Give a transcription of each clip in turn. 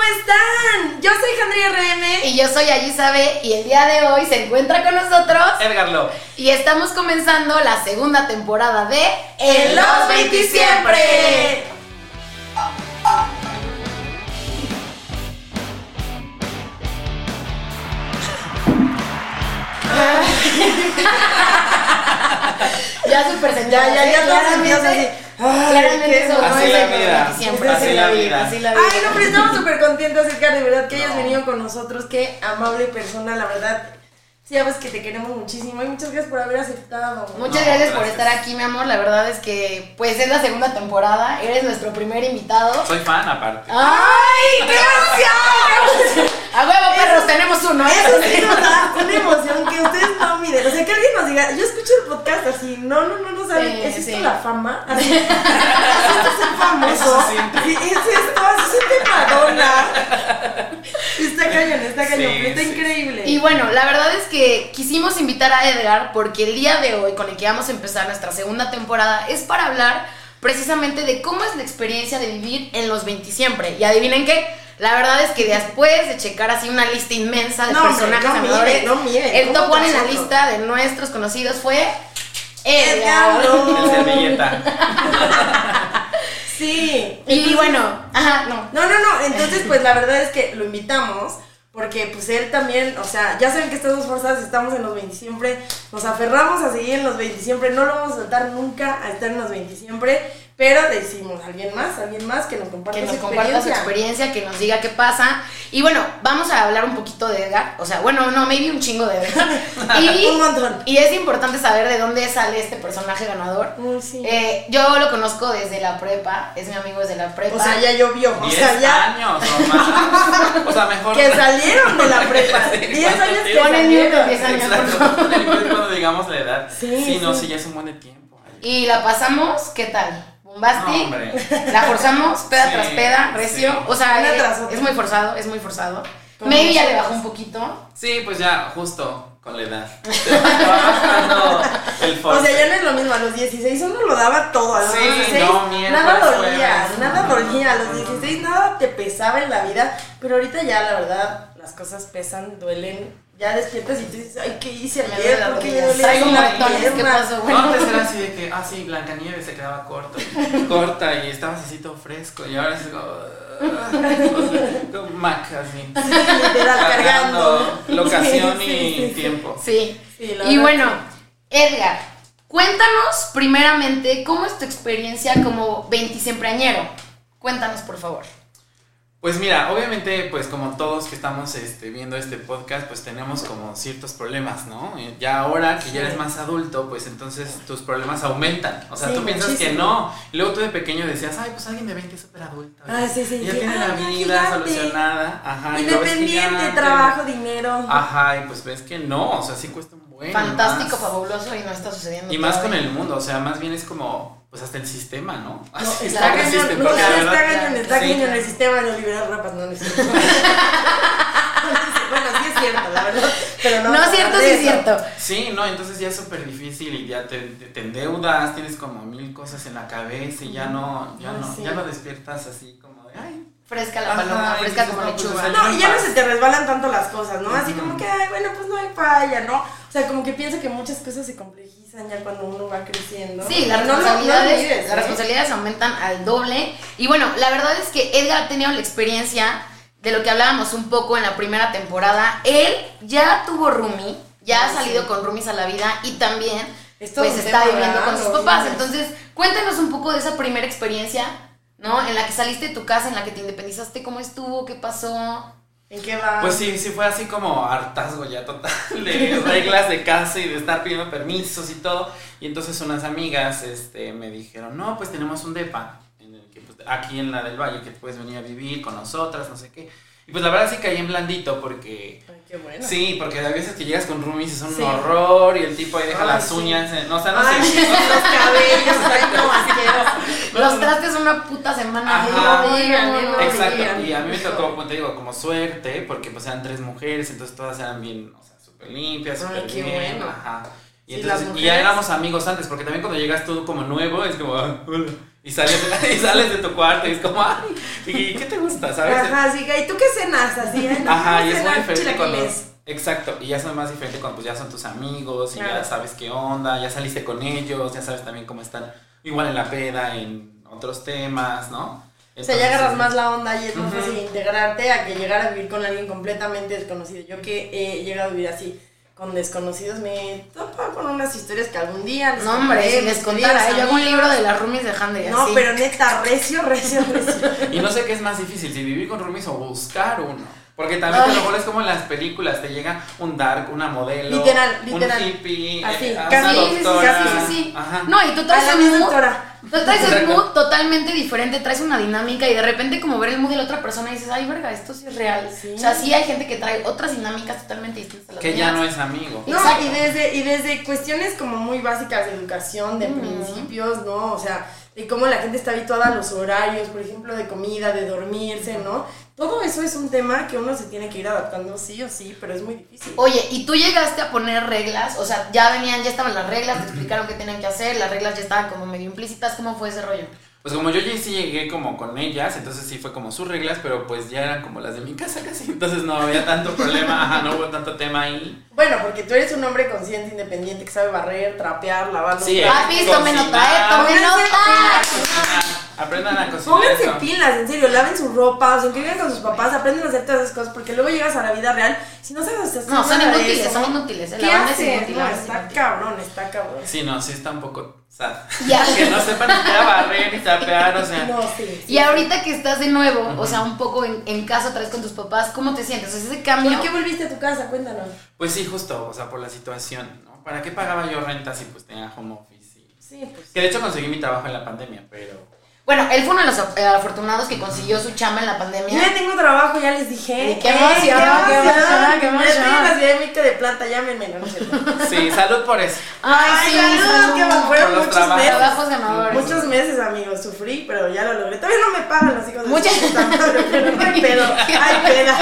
están? Yo soy Jandria RM. Y yo soy Ayisabe. Y el día de hoy se encuentra con nosotros Edgar Lo. Y estamos comenzando la segunda temporada de En los 20 siempre. Ya súper sentados, Ya todos sentidos así. Claramente eso no Así es la en los vida. 20 siempre. Así la vida. Así la vida. Ay, no, pero estamos súper contentos, Edgar, de verdad que hayas venido con nosotros. Qué amable persona, la verdad. Sí, sabes que te queremos muchísimo y muchas gracias por haber aceptado. Muchas gracias por estar aquí, mi amor. La verdad es que, pues, es la segunda temporada. Eres nuestro primer invitado. Soy fan, aparte. ¡Ay, qué emoción! A huevo, perros, tenemos uno, ¿eh? Eso sí nos da una emoción que ustedes no miden. O sea, que alguien nos diga, yo escucho el podcast así, no saben, Sí, ¿es esto sí. la fama? Así, ¿es esto ser famoso? Eso se siente. Sí, es esto, se siente Madonna. Está cañón, Sí, está sí. increíble. Y bueno, la verdad es que quisimos invitar a Edgar porque el día de hoy, con el que vamos a empezar nuestra segunda temporada, es para hablar precisamente de cómo es la experiencia de vivir en los 20 siempre. Y adivinen qué, la verdad es que después de checar así una lista inmensa de personajes ganadores, el top one en la lista de nuestros conocidos fue Edgar. El servilleta. Sí. Y bueno, ajá, no. No, entonces pues la verdad es que lo invitamos porque pues él también, o sea, ya saben que estas dos fuerzas estamos en los 20 siempre, nos aferramos a seguir en los 20 siempre, no lo vamos a soltar nunca a estar en los 20 siempre, pero decimos, alguien más que nos comparta Que nos su comparta su experiencia, que nos diga qué pasa. Y bueno, vamos a hablar un poquito de Edgar. O sea, bueno, no, maybe un chingo de Edgar. Un montón. Y es importante saber de dónde sale este personaje ganador. Sí. Yo lo conozco desde la prepa, es mi amigo desde la prepa. O sea, ya llovió, o 10 sea, ya años o más. O sea, mejor. que salieron de la prepa, 10 años que Pon el mute de salieron. 10 años, por Exacto. favor. Cuando digamos la edad. Sí, No, sí. sí, ya es un buen de tiempo. Y la pasamos, ¿qué tal? Bombasti, No, hombre. la forzamos, peda Sí, tras peda, recio. sí. O sea, Una tras otra. es muy forzado, es muy forzado. Como Maybe ya le nosotros. bajó un poquito. Sí, pues ya, justo con la edad. Te va bajando el O force. sea, ya no es lo mismo, a los 16 uno lo daba todo, a los Sí, 16 no, miércoles, nada dolía, jueves, nada no. dolía, a los 16 nada te pesaba en la vida, pero ahorita ya la verdad las cosas pesan, duelen, ya despiertas y tú dices, ay, ¿qué hice Me ayer? duele la ¿Por qué me rodilla. duele Traigo así la moretones, ¿qué pierna? pasó? No, Bueno, antes era así de que, sí, Blancanieves se quedaba corta y estabas así todo fresco y ahora es como Mac así. Sí, literal, cargando. Locación Sí, y sí. tiempo. sí. Sí, la Y verdad bueno, Edgar, cuéntanos primeramente cómo es tu experiencia como 20 siempreañero. Cuéntanos, por favor. Pues mira, obviamente, pues como todos que estamos viendo este podcast, pues tenemos como ciertos problemas, ¿no? Ya ahora que ya eres más adulto, pues entonces tus problemas aumentan. O sea, Sí, tú piensas muchísimo. que no. Y luego tú de pequeño decías, ay, pues alguien de 20 es súper adulto. Ah, sí, Y ya sí. tiene la Ay, vida gigante. solucionada. Ajá. y lo ves Independiente, gigante. trabajo, dinero. Ajá, y pues ves que no, o sea, sí cuesta un buen. Fantástico, más. fabuloso y no está sucediendo. Y más con todavía. el mundo, o sea, más bien es como, pues hasta el sistema, ¿no? No, Así está claro, cañón, existe, no, porque sí, la está verdad- cañón, está sí. cañón el sistema de liberar rapas, no necesito. Bueno, sí es cierto, la verdad, pero no. No es cierto, sí es cierto. Sí, no, entonces ya es súper difícil y ya te endeudas, tienes como 1000 cosas en la cabeza y ya no despiertas así como de, ay. Fresca la Ajá, paloma, y fresca dices, como no, pues, lechuga. o sea, No, y ya no se te resbalan tanto las cosas, ¿no? Así Ujú. como que, ay, bueno, pues no hay falla, ¿no? O sea, como que pienso que muchas cosas se complejizan ya cuando uno va creciendo. Sí, las No, no, no responsabilidades, olvides, las responsabilidades aumentan al doble. Y bueno, la verdad es que Edgar ha tenido la experiencia de lo que hablábamos un poco en la primera temporada. Él ya tuvo roomie, ya ha salido con roomies a la vida y también Es todo pues un está tema, viviendo con ¿verdad? sus papás. Sí. Entonces, cuéntanos un poco de esa primera experiencia, ¿no? En la que saliste de tu casa, en la que te independizaste, ¿cómo estuvo? ¿Qué pasó? ¿En qué va? Pues sí fue así como hartazgo ya total de reglas de casa y de estar pidiendo permisos y todo. Y entonces unas amigas me dijeron, no, pues tenemos un depa en el que, pues, aquí en la del Valle que puedes venir a vivir con nosotras, no sé qué. Y pues la verdad sí caí en blandito porque... Ay, qué bueno. Sí, porque a veces que llegas con roomies es un Sí. horror y el tipo ahí deja Ay, las sí. uñas, no, o sea, no Ay, sé. los cabellos, ay, no, asqueroso. Los trastes una puta semana. Ajá. no digan, No, no Exacto, digan. y a mí me tocó, como te digo, como suerte, porque pues eran 3 mujeres, entonces todas eran bien, o sea, súper limpias, Ay, súper qué bien, bueno. ajá. Y, Sí, entonces, las y ya mujeres. éramos amigos antes, porque también cuando llegas tú como nuevo, es como, "Ah, hola". Y sales de tu cuarto y es como, ay, ¿y qué te gusta? ¿Sabes? Ajá, sí, ¿y tú qué cenas? Así, ¿eh? No, Ajá, y es muy cenar diferente cuando... chilaquiles. Exacto, y ya es más diferente cuando pues ya son tus amigos y Claro. ya sabes qué onda, ya saliste con ellos, ya sabes también cómo están, igual en la peda, en otros temas, ¿no? O sea, ya agarras Entonces, más la onda y es más Ujú. fácil integrarte a que llegar a vivir con alguien completamente desconocido. Yo que he llegado a vivir así con desconocidos me topo con unas historias que algún día les No, hombre, contaré, si les mis contara, queridos yo hago un amigos. libro de las roomies de Handel y No, así. pero neta, recio. Y no sé qué es más difícil, si vivir con roomies o buscar uno. Porque también te lo pones como en las películas, te llega un dark, una modelo, Literal. un hippie, Así, una casi, doctora. Sí. Ajá. No, y tú A traes la un misma mood, doctora. tú traes un Exacto. mood totalmente diferente, traes una dinámica y de repente como ver el mood de la otra persona y dices, ay, verga, esto sí es real. Sí. O sea, sí hay gente que trae otras dinámicas totalmente distintas a las Que ya mías. no es amigo. No, Exacto. y desde cuestiones como muy básicas de educación, de principios, ¿no? O sea, de cómo la gente está habituada a los horarios, por ejemplo, de comida, de dormirse, ¿no? Todo eso es un tema que uno se tiene que ir adaptando sí o sí, pero es muy difícil. Oye, ¿y tú llegaste a poner reglas? O sea, ya estaban las reglas, te explicaron qué tenían que hacer, las reglas ya estaban como medio implícitas, ¿cómo fue ese rollo? Pues como yo ya sí llegué como con ellas, entonces sí fue como sus reglas, pero pues ya eran como las de mi casa casi, entonces no había tanto problema, ajá, no hubo tanto tema ahí. Bueno, porque tú eres un hombre consciente, independiente, que sabe barrer, trapear, lavar los Sí, platos. Papis, tomen nota, tomen Pónganse nota. Aprendan a cocinar. Pónganse eso. pilas, en serio, laven su ropa, o sea, que vivan con sus papás, aprenden a hacer todas esas cosas, porque luego llegas a la vida real, si no sabes hacer No, son nada de inútiles, eso, son inútiles. ¿qué La banda es haces? inútil. No, la banda es está inútil. cabrón, está cabrón. Sí, no, sí está un poco sad. Ya. Que no sepan ni siquiera barrer ni tapear, o sea. No, sí. Y ahorita que estás de nuevo, o sea, un poco en casa otra vez con tus papás, ¿cómo te sientes? O sea, ese cambio. ¿Por qué volviste a tu casa? Cuéntanos. Pues sí, justo, o sea, por la situación, ¿no? ¿Para qué pagaba yo renta si pues tenía home office? Sí, pues. Que de hecho conseguí mi trabajo en la pandemia, pero... Bueno, él fue uno de los afortunados que consiguió su chamba en la Yo pandemia. ya tengo trabajo, ya les dije. ¡Qué emoción, qué emoción, qué Ya estoy en la emoción! Ciudad de México de planta, llámenme, no es cierto. Sí, salud por eso. Ay, sí, saludos, que salud. fueron Por los muchos meses. Trabajos ganadores. Muchos meses, amigos, sufrí, pero ya lo logré. Todavía no me pagan los hijos de Muchas- su puta madre, pero no hay pedo, hay peda.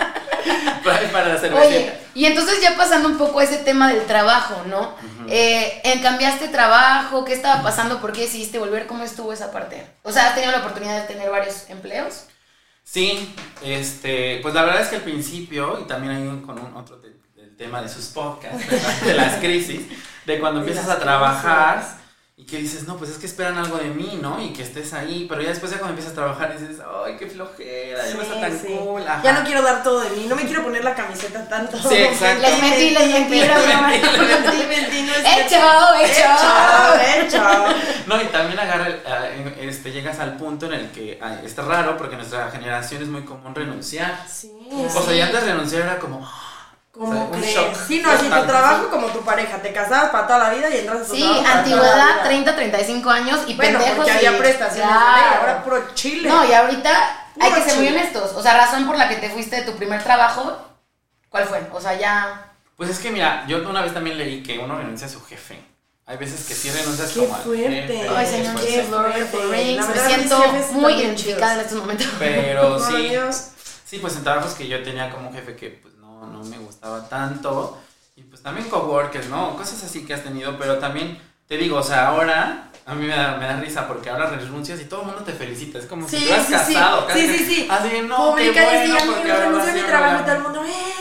Para la cervecita. Oye, y entonces ya pasando un poco a ese tema del trabajo, ¿no? ¿Cambiaste trabajo? ¿Qué estaba pasando? ¿Por qué decidiste volver? ¿Cómo estuvo esa parte? O sea, ¿has tenido la oportunidad de tener varios empleos? Sí, pues la verdad es que al principio, y también hay con otro del tema de sus podcasts, ¿verdad? De las crisis, de cuando De empiezas las a trabajar crisis. y que dices, no, pues es que esperan algo de mí, ¿no? Y que estés ahí, pero ya después cuando empiezas a trabajar dices, ay, qué flojera, ya no está tan Sí. cool. Ajá. Ya no quiero dar todo de mí, no me quiero poner la camiseta tanto. Sí, exacto. Les mentí, broma. Mentí, no es Hecho, cierto. hecho. Hecho. No, y también llegas al punto en el que está raro porque en nuestra generación es muy común renunciar. Sí, O sea, y antes de renunciar era como, ¿cómo o sea, un crees? shock. Sí, no, así tu Total, trabajo sí. como tu pareja, te casabas para toda la vida y entras a tu Sí, trabajo para toda antigüedad, la vida. 30, 35 años y Bueno, pendejos. porque y- había prestaciones Claro. de ley, ahora puro chile. No, y ahorita hay que ser muy Chile. honestos. O sea, razón por la que te fuiste de tu primer trabajo, ¿cuál fue? O sea, ya... Pues es que mira, yo una vez también leí que uno renuncia a su jefe. Hay veces que sí renuncias Qué como al fuerte. jefe. Ay, señor, pues, qué yes, Lord of the fuerte. Rings. La Me verdad, siento mis jefes muy están identificada en bien estos momentos. Pero Por sí, Dios. sí, pues en trabajos que yo tenía como jefe que pues no me gustaba tanto. Y pues también coworkers, ¿no? Cosas así que has tenido, pero también te digo, o sea, ahora a mí me da risa porque ahora renuncias y todo el mundo te felicita. Es como si Sí, te hubieras sí, sí. casado. Sí, sí, sí. Así de, no, Publican qué y bueno, digan, porque amigos, ahora renuncié a vas mi a trabajo y hablar. todo el mundo,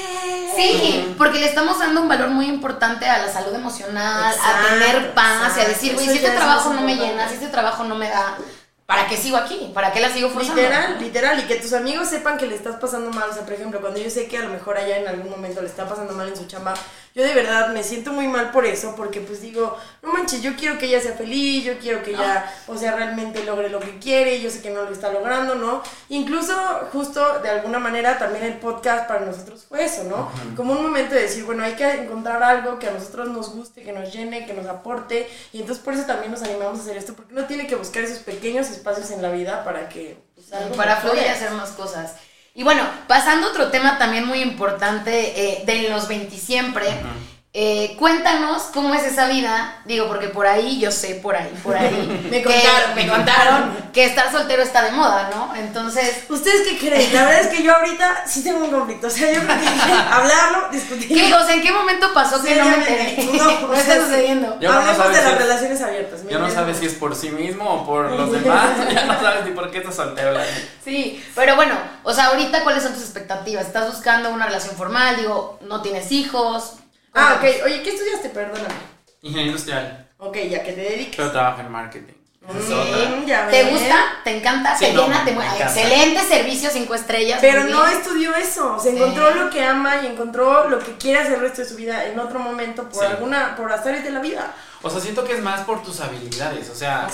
Sí, porque le estamos dando un valor muy importante a la salud emocional, Exacto, a tener paz y a exacto. decir, güey, Eso si ya este es trabajo más no me importante. llena, si este trabajo no me da, ¿para qué sigo aquí? ¿Para qué la sigo forzando? Literal, y que tus amigos sepan que le estás pasando mal, o sea, por ejemplo, cuando yo sé que a lo mejor allá en algún momento le está pasando mal en su chamba, yo de verdad me siento muy mal por eso, porque pues digo, no manches, yo quiero que ella sea feliz, yo quiero que ella, o sea, realmente logre lo que quiere, yo sé que no lo está logrando, ¿no? Incluso, justo, de alguna manera, también el podcast para nosotros fue eso, ¿no? Como un momento de decir, bueno, hay que encontrar algo que a nosotros nos guste, que nos llene, que nos aporte, y entonces por eso también nos animamos a hacer esto, porque uno tiene que buscar esos pequeños espacios en la vida para que... pues, algo Para mejore. fluir y hacer más cosas. Y bueno, pasando a otro tema también muy importante de los 20 siempre, Cuéntanos cómo es esa vida. Digo, porque por ahí, yo sé, por ahí. Me contaron que estar soltero está de moda, ¿no? Entonces, ¿ustedes qué creen? La verdad es que yo ahorita sí tengo un conflicto. O sea, yo creo que hay que hablarlo, discutirlo. O sea, ¿en qué momento pasó que no me enteré? No está sucediendo. Hablemos de las relaciones abiertas. Ya no sabes si es por sí mismo o por los demás. Ya no sabes ni por qué estás soltero. Sí, pero bueno, o sea, ahorita, ¿cuáles son tus expectativas? ¿Estás buscando una relación formal? Digo, ¿no tienes hijos? Ah, ok. Oye, ¿qué estudiaste? Perdóname. Ingeniería industrial. Ok, ya que te dediques. Pero trabajo en marketing. Ya ¿Te ven. gusta? ¿Te encanta? Sí, ¿Te no, llena? me ¿Te mueve? encanta. Excelente servicio, 5 estrellas. Pero muy no bien. estudió eso. Se encontró lo que ama y encontró lo que quiere hacer el resto de su vida en otro momento por azares de la vida. O sea, siento que es más por tus habilidades. O sea,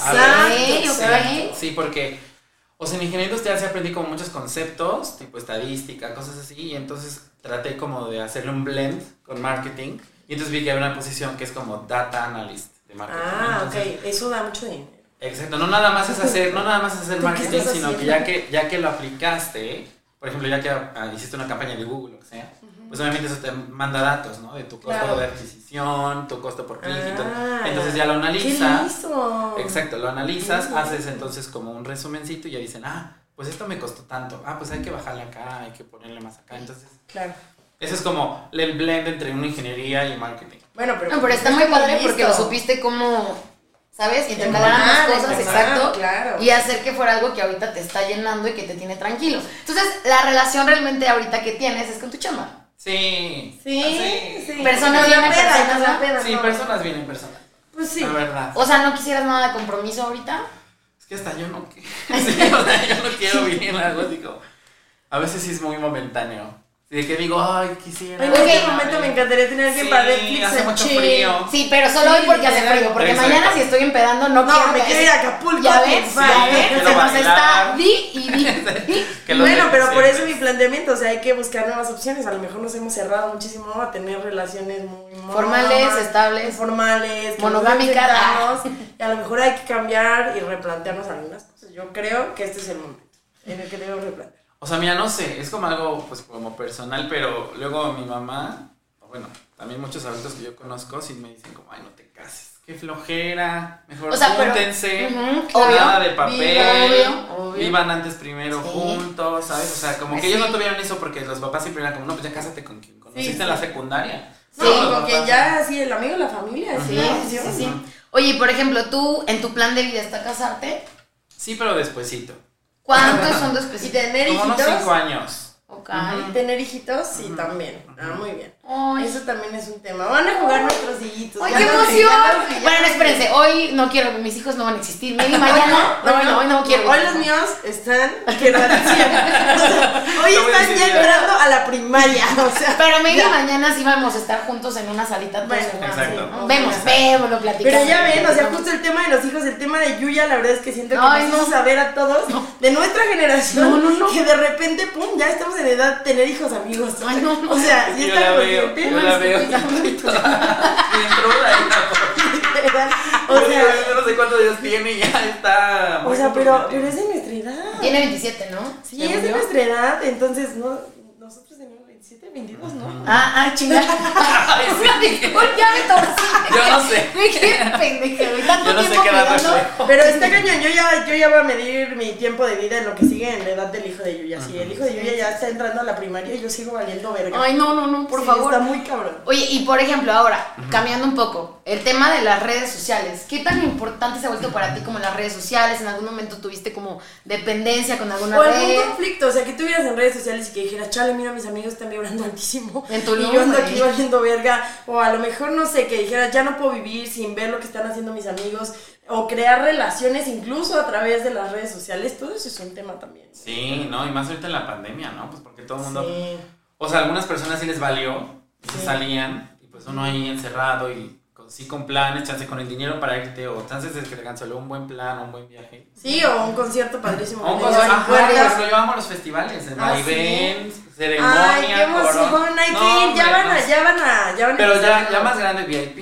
Ok. Sí, porque, o sea, en ingeniería industrial sí aprendí como muchos conceptos, tipo estadística, cosas así, y entonces traté como de hacerle un blend con marketing, y entonces vi que había una posición que es como data analyst de marketing. Ah, Entonces, ok. Eso da mucho dinero. exacto, no nada más es hacer ¿Tú marketing, qué estás sino que haciendo? ya que lo aplicaste, por ejemplo, ya que hiciste una campaña de Google, lo que sea, pues obviamente eso te manda datos, ¿no? De tu costo Claro. de adquisición, tu costo por clic y todo. Ah, Entonces ya lo ¡Qué analizas. listo! Exacto, lo analizas, Ujú. haces entonces como un resumencito y ya dicen, pues esto me costó tanto, pues hay que bajarle acá, hay que ponerle más acá. Entonces, Claro. eso es como el blend entre una ingeniería y marketing. Bueno, pero. No, pero está muy padre porque lo supiste cómo, ¿sabes? Intercalar ambas cosas, exacto. Claro. Y hacer que fuera algo que ahorita te está llenando y que te tiene tranquilo. Entonces, la relación realmente ahorita que tienes es con tu chamba. Sí. Sí. Personas Con la vienen, peda, personas con la no. peda, Sí, no. personas vienen personas. Pues sí. La verdad. O sea, ¿no quisieras nada de compromiso ahorita? Es que hasta yo no quiero. Sí, o sea, yo no quiero vivir algo así como. A veces sí es muy momentáneo. De que digo, quisiera. En este momento me encantaría tener alguien para Netflix. hace en mucho chill. frío. Sí, pero solo hoy porque hace frío. Porque Exacto. mañana si estoy empedando no No, quiero. me quiero ir a Acapulco. Ya a ves, triunfar. ya ves. Quiero Se nos bailar. está di. Que lo Bueno, de pero por siempre. eso mi planteamiento, o sea, hay que buscar nuevas opciones. A lo mejor nos hemos cerrado muchísimo a tener relaciones muy Formales, estables. formales, que Monogámicas. nos dejen sentarnos, y a lo mejor hay que cambiar y replantearnos algunas cosas. Yo creo que este es el momento en el que debemos replantear. O sea, mira, no sé, es como algo pues como personal, pero luego mi mamá, bueno, también muchos adultos que yo conozco sí me dicen como, no te cases, qué flojera, mejor O sea, pero- júntense, obvio, nada de papel, obvio. vivan antes primero Sí. juntos, ¿sabes? O sea, como que Sí. ellos no tuvieron eso porque los papás siempre eran como, no, pues ya cásate con quien conociste Sí, en la sí. secundaria. No, Los con papás, quien ya, así, el amigo de la familia, Sí, una sí, opción. sí, sí. Oye, por ejemplo, tú en tu plan de vida está casarte. Sí, pero despuesito. ¿Cuántos son tus Y específicos? tener Como unos hijitos. 5 años. Ok. Y tener hijitos, sí, también. Muy bien. Ay, Eso también es un tema. Van a jugar nuestros hijitos. ¡Ay, ya qué lo sé, emoción! ya lo sé, ya Bueno, lo sé. espérense, hoy no quiero, mis hijos no van a existir. Maybe mañana. Hoy no quiero. Hoy los míos están que recién. Hoy No voy a están decir ya ya. entrando a la primaria. O sea, Pero maybe ya. mañana sí vamos a estar juntos en una salita. Bueno, todos, exacto. ¿no? Vemos, lo platicamos. Pero ya ven, o sea, justo el tema de los hijos, el tema de Yuya, la verdad es que siento que Ay, nos hizo no. saber a todos de nuestra generación No. que de repente, pum, ya estamos en edad de tener hijos, amigos. Ay, no. O sea, sí Yo está la veo, consciente. yo la veo. Bien cruda y O sea, yo no sé cuántos días tiene y ya está. o muy sea, pero comprometido. es de nuestra edad. Tiene 27, ¿no? Sí, Según es de yo. nuestra edad, entonces nosotros tenemos 27, 22, ¿no? Chingada. Ay, sí. Ya me torcí. Yo no sé. Qué pendeja, güey. Tanto Yo no sé tiempo qué edad pegando. reflejo. Pero está cañón, yo ya voy a medir mi tiempo de vida en lo que sigue en la edad del hijo de Yuya. Si el hijo de Yuya ya está entrando a la primaria, yo sigo valiendo verga. Ay, no, por Sí, favor. Está muy cabrón. Oye, y por ejemplo, ahora, cambiando un poco, el tema de las redes sociales, ¿qué tan importante se ha vuelto para ti como las redes sociales? ¿En algún momento tuviste como dependencia con alguna O red? algún conflicto, o sea, que tú vieras en redes sociales y que dijeras, chale, mira, mis amigos están vibrando altísimo. En tu y yo ando luz, aquí ¿eh? valiendo verga. O a lo mejor, no sé, que dijeras, ya no puedo vivir sin ver lo que están haciendo mis amigos. O crear relaciones incluso a través de las redes sociales. Todo eso es un tema también. Sí, no, y más ahorita en la pandemia, ¿no? Pues porque todo el mundo. Sí. O sea, algunas personas sí les valió, y se Sí. salían, y pues uno ahí encerrado y sí con planes, chance con el dinero para irte, o chances de que te canceló un buen plan, un buen viaje. Sí, o un concierto padrísimo. O un que concierto, llevan ajá, puertas. pues yo amo los festivales, en Ah, events, Ay, ceremonia, qué emoción, corona. hay No, que ir, hombre, no. ya van a Pero empezar, ya ¿no? más grande VIP.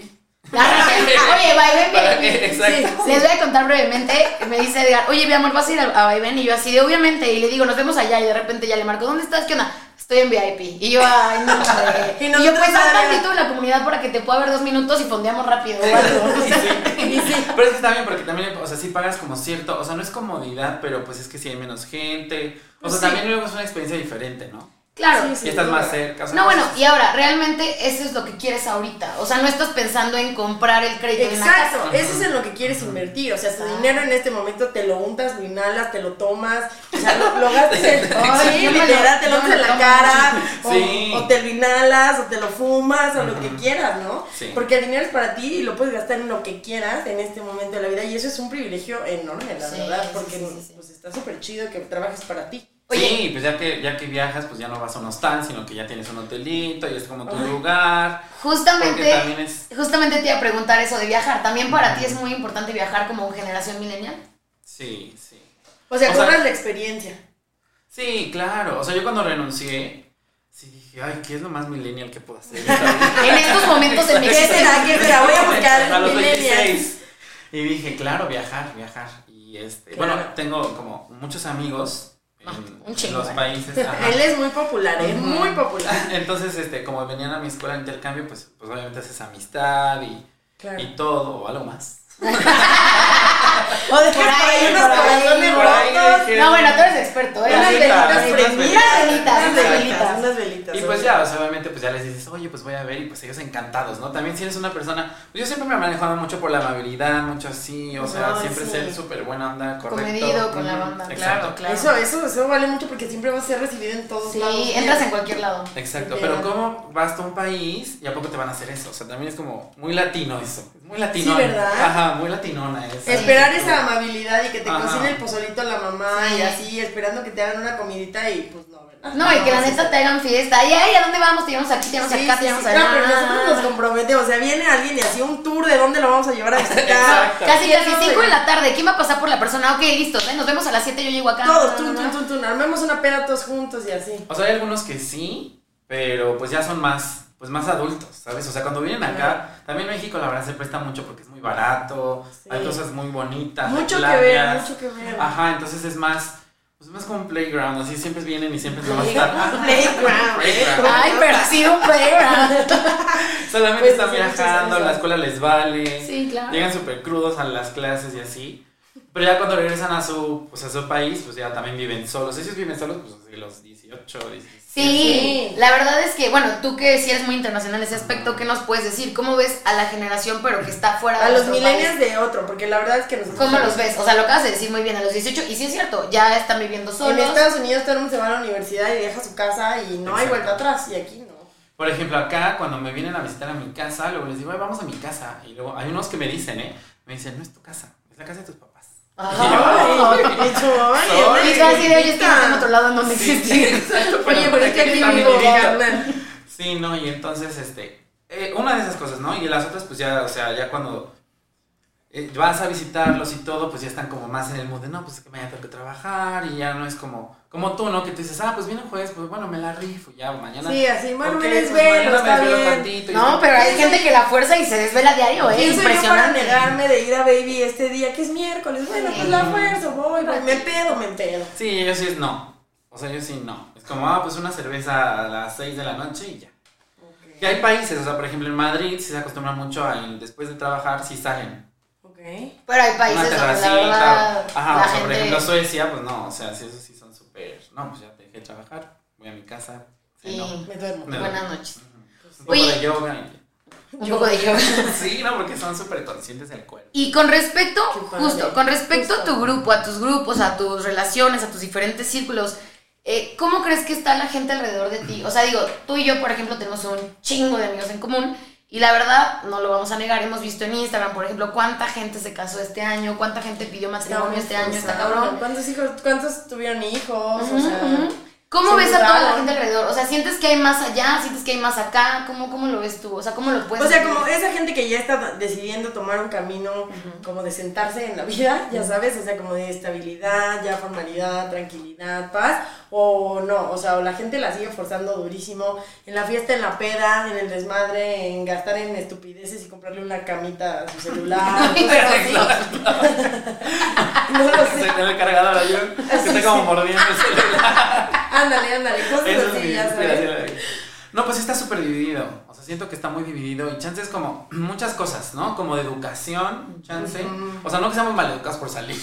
Oye, Vaivén ¿Para viene. qué? Exacto. Les voy a contar brevemente. Me dice Edgar, oye, mi amor, ¿vas a ir a Vaivén? Y yo así de, obviamente. Y le digo, nos vemos allá. Y de repente ya le marco, ¿dónde estás? ¿Qué onda? Estoy en VIP. Y yo, ay, no, hombre. Y Y yo, nosotros pues, haz todavía- tantito de la comunidad para que te pueda ver 2 minutos y fondeamos rápido. o algo. Y sí. Pero es que está bien porque también, o sea, sí pagas como cierto, o sea, no es comodidad, pero pues es que sí hay menos gente. O sea, Sí. también luego es una experiencia diferente, ¿no? Claro. Sí, Y estás sí, más claro. cerca. O sea, No, bueno, cosas- y ahora, realmente eso es lo que quieres ahorita. O sea, no estás pensando en comprar el crédito de una casa. Exacto, eso es en lo que quieres invertir. O sea, tu Ah. dinero en este momento te lo untas, lo inhalas, te lo tomas, o sea, lo gastas en. Ay, Sí, yo me lo- literal, te lo yo me untas en lo la tomo cara, Sí. o te lo inhalas, o te lo fumas, o lo que quieras, ¿no? Sí. Porque el dinero es para ti y lo puedes gastar en lo que quieras en este momento de la vida. Y eso es un privilegio enorme, la Sí, verdad, sí, porque sí. pues está súper chido que trabajes para ti. Sí, pues ya que viajas, pues ya no vas a un hostal, sino que ya tienes un hotelito y es como tu Ay. lugar. Porque Justamente, también es... justamente te iba a preguntar eso de viajar. ¿También para ti es muy importante viajar como generación millennial? Sí, sí. O sea, O sea- cobras la experiencia. Sí, claro. O sea, yo cuando renuncié, sí dije, ay, ¿qué es lo más millennial que puedo hacer? En estos momentos en mi ¿Qué será? ¿Qué será? Voy a buscar A los millennials. 26. Y dije, claro, viajar. Y bueno, Claro. tengo como muchos amigos un en chingo, los países. ajá. Él es muy popular, Ujú. muy popular. Entonces, como venían a mi escuela de intercambio, pues obviamente haces amistad Claro. y todo, o algo más. O dejas por ahí unos corazones por ahí rotos. dejé- No, bueno, tú eres experto, ¿eh? Unas velitas, velitas unas prendidas. velitas, Unas unas velitas. Unas velitas. Y pues ya, o sea, obviamente pues ya les dices, oye, pues voy a ver y pues ellos encantados, ¿no? También si eres una persona, pues yo siempre me he manejado mucho por la amabilidad, mucho así, o sea, Ay, siempre sí. ser súper buena onda, correcto. Comedido con la Ujú, banda, exacto. claro. Eso vale mucho porque siempre vas a ser recibido en todos lados. Sí, entras en cualquier lado. Exacto, Bien. pero ¿cómo vas a un país y a poco te van a hacer eso? O sea, también es como muy latino eso, es muy latino. Sí, ¿verdad? Ajá, muy latinona esa. Esperar actitud. esa amabilidad y que te Ajá. cocine el pozolito la mamá Sí. y así, esperando que te hagan una comidita y pues no, ¿verdad? No, y que la sí, neta sí. te hagan fiesta. Y ay, ¿a dónde vamos? Te llevamos aquí, te llevamos Sí, acá, sí, te llevamos sí, allá. claro, pero nosotros nos comprometemos. O sea, viene alguien y hacía un tour de dónde lo vamos a llevar a visitar. Exacto. Casi, Eso, 5 de la tarde. ¿Quién va a pasar por la persona? Ok, listo, nos vemos a las 7, yo llego acá. Todos, tun, armemos una peda todos juntos y así. O sea, hay algunos que sí, pero pues ya son más adultos, ¿sabes? O sea, cuando vienen acá, también México la verdad se presta mucho porque es muy barato, Sí. hay cosas muy bonitas, Mucho hay que ver, playas. mucho que ver. Ajá, entonces es más como un playground, así siempre vienen y siempre se van a estar. Playground. Playground. Ay, pero ha sido un playground. Solamente Pues, están sí, muchos viajando, años. la escuela les vale. Sí, claro. Llegan súper crudos a las clases y así. Pero ya cuando regresan a su país, pues ya también viven solos. Ellos viven solos pues desde los 18, 17. Sí, la verdad es que, bueno, tú que sí eres muy internacional en ese aspecto, ¿qué nos puedes decir? ¿Cómo ves a la generación pero que está fuera de A los nuestro millennials país? de otro, porque la verdad es que nosotros. ¿Cómo los ves? O sea, lo acabas de decir muy bien, a los 18, y sí es cierto, ya están viviendo En solos. Estados Unidos todo el mundo se va a la universidad y deja su casa y no hay Exacto. vuelta atrás, y aquí no. Por ejemplo, acá cuando me vienen a visitar a mi casa, luego les digo, "Ay, vamos a mi casa". Y luego hay unos que me dicen, me dicen, no es tu casa, es la casa de tus papás. Ay, Sorry. y tú así de, oye, es que no tengo otro lado en donde existir. Exacto, Oye, pero es que aquí está mi vivo, niñito. carnal. Sí, no, y entonces, una de esas cosas, ¿no? Y las otras, pues ya, o sea, ya cuando vas a visitarlos y todo, pues ya están como más en el mood de, no, pues es que mañana tengo que trabajar y ya no es como tú, ¿no? Que tú dices, pues viene un jueves, pues bueno, me la rifo, ya mañana. Sí, así, bueno, ok, me pues, desvelo, mañana está me desvelo bien. tantito y No, estoy- pero hay gente que la fuerza y se desvela diario, ¿Quién soy yo para impresionante. negarme de ir a Baby este día que es miércoles? Bueno, pues la Sí. fuerzo, voy, me pedo. Sí, ellos sí es no. O sea, ellos sí no. Es como, pues una cerveza a las 6 de la noche y ya. Y hay países, o sea, por ejemplo en Madrid sí se acostumbra mucho a después de trabajar sí salen. Ok. Pero hay Una países donde la terracita. verdad Ajá, la o sea, por gente... ejemplo Suecia, pues no, o sea, sí, esos sí son súper. No, pues ya te dejé trabajar, voy a mi casa. Sí. No. Me duermo. Me Buenas duermo. noches. Un poco Oye. de yoga y Un poco de yoga. sí, no, porque son súper conscientes del cuerpo. Y con respecto, Qué padre. con respecto Justo. a tu grupo, a tus grupos, a tus relaciones, a tus diferentes círculos, ¿cómo crees que está la gente alrededor de ti? O sea, digo, tú y yo, por ejemplo, tenemos un chingo de amigos en común y la verdad, no lo vamos a negar, hemos visto en Instagram, por ejemplo, cuánta gente se casó este año, cuánta gente pidió matrimonio este año, está cabrón. ¿Cuántos tuvieron hijos? Ujú, O sea, ujú. ¿Cómo se ves a toda la mudaron. gente alrededor? O sea, ¿sientes que hay más allá? ¿Sientes que hay más acá? ¿Cómo lo ves tú? O sea, ¿cómo lo puedes O sea, vivir? como esa gente que ya está decidiendo tomar un camino como de sentarse en la vida, ya sabes, o sea, como de estabilidad, ya formalidad, tranquilidad, paz, o no, o sea, o la gente la sigue forzando durísimo en la fiesta, en la peda, en el desmadre, en gastar en estupideces y comprarle una camita a su celular, cosas así. No lo sé. En el cargador ayer, que está como mordiendo el celular. Ándale, cosas Eso así, sí, ya sabes. No, pues está súper dividido. O sea, siento que está muy dividido. Y chance es como muchas cosas, ¿no? Como de educación, chance. O sea, no que seamos maleducados por salir.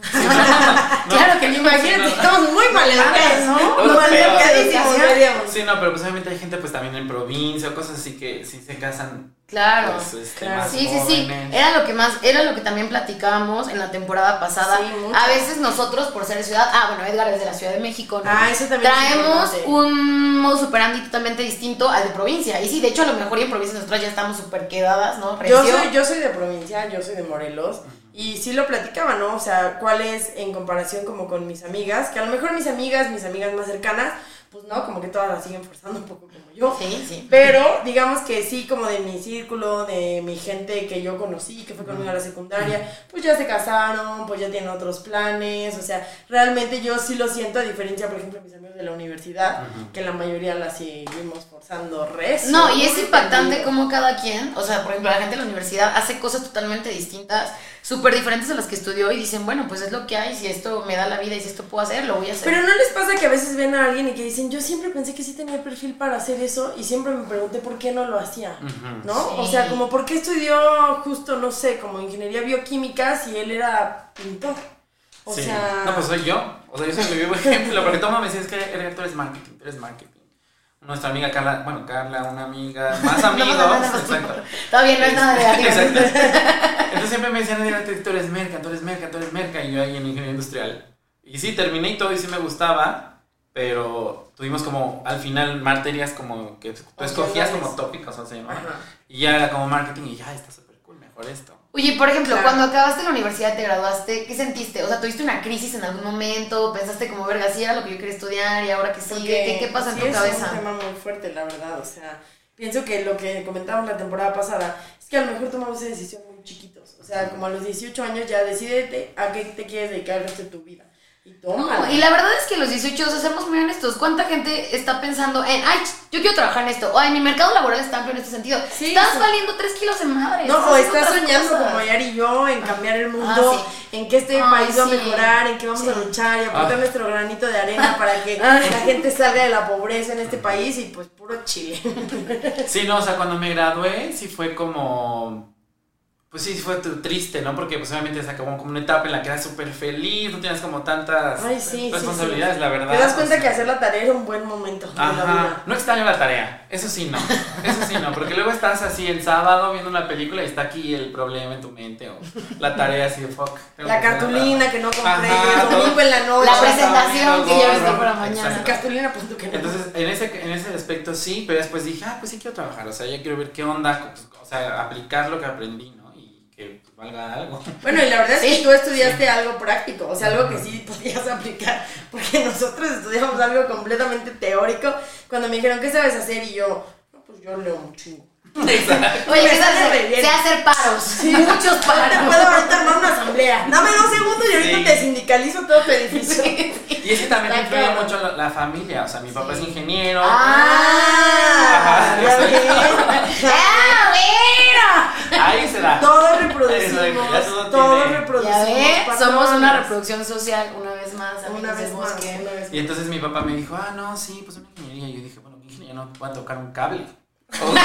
Claro que Imagínate, estamos muy mal educados, ¿no? Los Mal educadísimos, diríamos. Sí, no, pero pues obviamente hay gente pues también en provincia o cosas así que sí se casan. Claro. Pues, Claro. más Sí. jóvenes. Era lo que también platicábamos en la temporada pasada. Sí, mucho. A veces nosotros, por ser de ciudad, bueno, Edgar es de la Ciudad de México, ¿no? Eso también es traemos importante. un modus operandi totalmente distinto al de provincia. Y sí, de hecho, a lo mejor y en provincia nosotras ya estamos súper quedadas, ¿no? Yo soy de provincia, yo soy de Morelos. Y sí lo platicaba, ¿no? O sea, cuál es en comparación como con mis amigas, que a lo mejor mis amigas más cercanas, pues no, como que todas las siguen forzando un poco como yo. Sí. Pero digamos que sí, como de mi círculo, de mi gente que yo conocí, que fue conmigo a la secundaria, pues ya se casaron, pues ya tienen otros planes, o sea, realmente yo sí lo siento, a diferencia, por ejemplo, de mis amigos de la universidad, que la mayoría la seguimos forzando recio. No, y es impactante entendido. cómo cada quien, o sea, por ejemplo, la gente de la universidad hace cosas totalmente distintas, súper diferentes a las que estudió y dicen, bueno, pues es lo que hay, si esto me da la vida y si esto puedo hacer, lo voy a hacer. Pero ¿no les pasa que a veces ven a alguien y que dicen, yo siempre pensé que sí tenía el perfil para hacer eso y siempre me pregunté por qué no lo hacía, ¿no? Sí. O sea, como por qué estudió justo, no sé, como ingeniería bioquímica si él era pintor. O Sí. sea... No, pues soy yo. O sea, yo soy mi vivo ejemplo. Porque todo me decía, es que tú eres marketing. Nuestra amiga Carla, una amiga, más amigos. Exacto. Todavía no es nada negativo. Exacto. Entonces siempre me decían, tú eres merca. Y yo ahí en ingeniería industrial. Y sí, terminé y todo y sí me gustaba. Pero tuvimos como, al final, materias como que tú escogías como tópicos, o sea, ¿no? Ajá. Y ya era como marketing y ya, está súper cool, mejor esto. Oye, por ejemplo, Claro. cuando acabaste la universidad y te graduaste, ¿qué sentiste? O sea, ¿tuviste una crisis en algún momento? ¿Pensaste como, verga, sí era lo que yo quería estudiar y ahora que sigue? ¿Qué pasa en tu cabeza? Es un tema muy fuerte, la verdad, o sea, pienso que lo que comentábamos la temporada pasada es que a lo mejor tomamos esa decisión muy chiquitos, o sea, como a los 18 años ya decídete a qué te quieres dedicar el resto de tu vida. Y toma. No, y la verdad es que a los 18, o sea, seamos muy honestos, ¿cuánta gente está pensando en, ay, yo quiero trabajar en esto? O ay, mi mercado laboral está amplio en este sentido. Sí, Estás sí. valiendo 3 kilos de madre. No, o estás soñando como Yar y yo en cambiar el mundo, en que este país va a mejorar, en que vamos a luchar y aportar nuestro granito de arena para que la gente salga de la pobreza en este país y pues puro chile. Sí, no, o sea, cuando me gradué sí fue como... Pues sí, fue triste, ¿no? Porque pues obviamente es como una etapa en la que eras súper feliz, no tienes como tantas responsabilidades, la verdad. Te das cuenta o sea, que hacer la tarea era un buen momento de la vida. Ajá, no extraño la tarea, eso sí no, porque luego estás así el sábado viendo una película y está aquí el problema en tu mente o la tarea así de fuck. La cartulina que no compré, Ajá, el domingo en la noche. La presentación que ya gorro, está para mañana. exacto. Sí, cartulina, pues tú que no. Entonces, en ese aspecto sí, pero después dije, pues sí quiero trabajar, o sea, ya quiero ver qué onda, pues, o sea, aplicar lo que aprendí, ¿no? Y que pues, valga algo. Bueno, y la verdad es Sí. que tú estudiaste algo práctico, o sea, algo que sí podías aplicar, porque nosotros estudiamos algo completamente teórico. Cuando me dijeron, ¿qué sabes hacer? Y yo, no, pues yo leo un chingo. Exacto. Oye, Me ¿qué sale re sabes? bien. Sé hacer paros. Muchos Ahorita paros. puedo ahorita armar una asamblea. Dame 2 segundos y ahorita Sí. te sindicalizo todo tu edificio. Y es que también Está influye cabrón. mucho la familia, o sea, mi papá es Sí. ingeniero. Ah, ya ves. ¡Ah, bueno! Ahí se da. Todos reproducimos, Ya todo todos tiene- reproducimos. Ya ves, patrones. somos una reproducción social una vez más. Una amigos vez del más, bosque. una vez Y más. entonces mi papá me dijo, no, sí, pues una ingeniería. Y yo dije, bueno, ¿qué ingeniería no va a tocar un cable? Te voy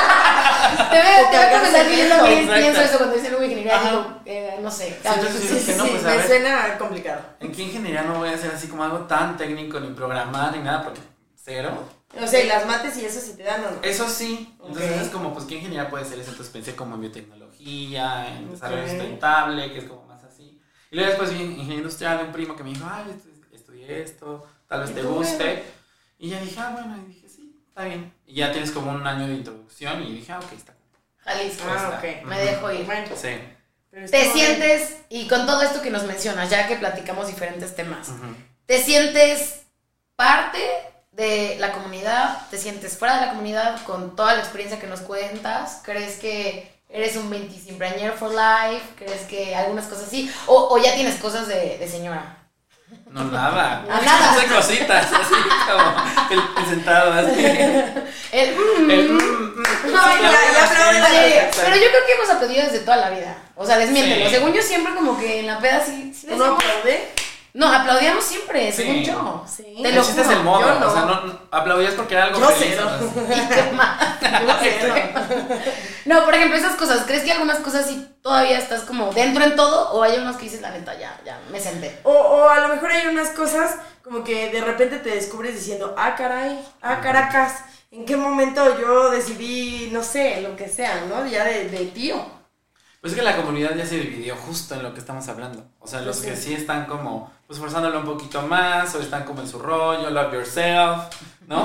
a comentar que yo también Exacto. pienso eso cuando dicen una ingeniería. Ajá. Digo, no sé. entonces Sí, dije, sí, no, sí, pues a me ver. suena complicado. ¿En qué ingeniería no voy a hacer así como algo tan técnico, ni programar, ni nada? Porque cero. O sea, y las mates y eso sí te dan o no. Eso sí. Entonces Ok. es como, pues, ¿qué ingeniería puede ser eso? Entonces pensé como en biotecnología, en desarrollo Ok. sustentable, que es como más así. Y luego después vi ingeniería industrial de un primo que me dijo, ay, estudié esto, tal vez ¿Y te tú, guste. bueno? Y ya dije, bueno, y dije, sí, está bien. Y ya tienes como un año de introducción y dije, ok, está. Jalisco. Ah, está. ok. Me dejo ir. Bueno, Sí. pero está Te bueno. sientes, y con todo esto que nos mencionas, ya que platicamos diferentes temas, Ujú. ¿te sientes parte de la comunidad? ¿Te sientes fuera de la comunidad con toda la experiencia que nos cuentas? ¿Crees que eres un 25añero for life? ¿Crees que algunas cosas sí? ¿O ya tienes cosas de señora? No, nada. A nada. Hace cositas, así como el sentado, así. No, ya aplauden. pero yo creo que hemos aplaudido desde toda la vida. O sea, desmiéntelo. Sí. Según yo siempre como que en la peda sí ¿Uno decimos- aplaude? No, aplaudíamos siempre, según Sí. yo. Sí. Te El lo chiste es juro. el modo, yo no. o sea, no aplaudías porque era algo Yo feliz. cero. ¿No? Y qué mal. Yo cero. No, por ejemplo, esas cosas, ¿crees que algunas cosas sí todavía estás como dentro en todo? O hay unas que dices, la neta, ya me senté. O a lo mejor hay unas cosas como que de repente te descubres diciendo, ah, caray, ah, caracas, ¿en qué momento yo decidí, no sé, lo que sea, ¿no? Ya de tío. Pues es que la comunidad ya se dividió justo en lo que estamos hablando. O sea, los que sí están como, pues forzándolo un poquito más, o están como en su rollo, love yourself, ¿no?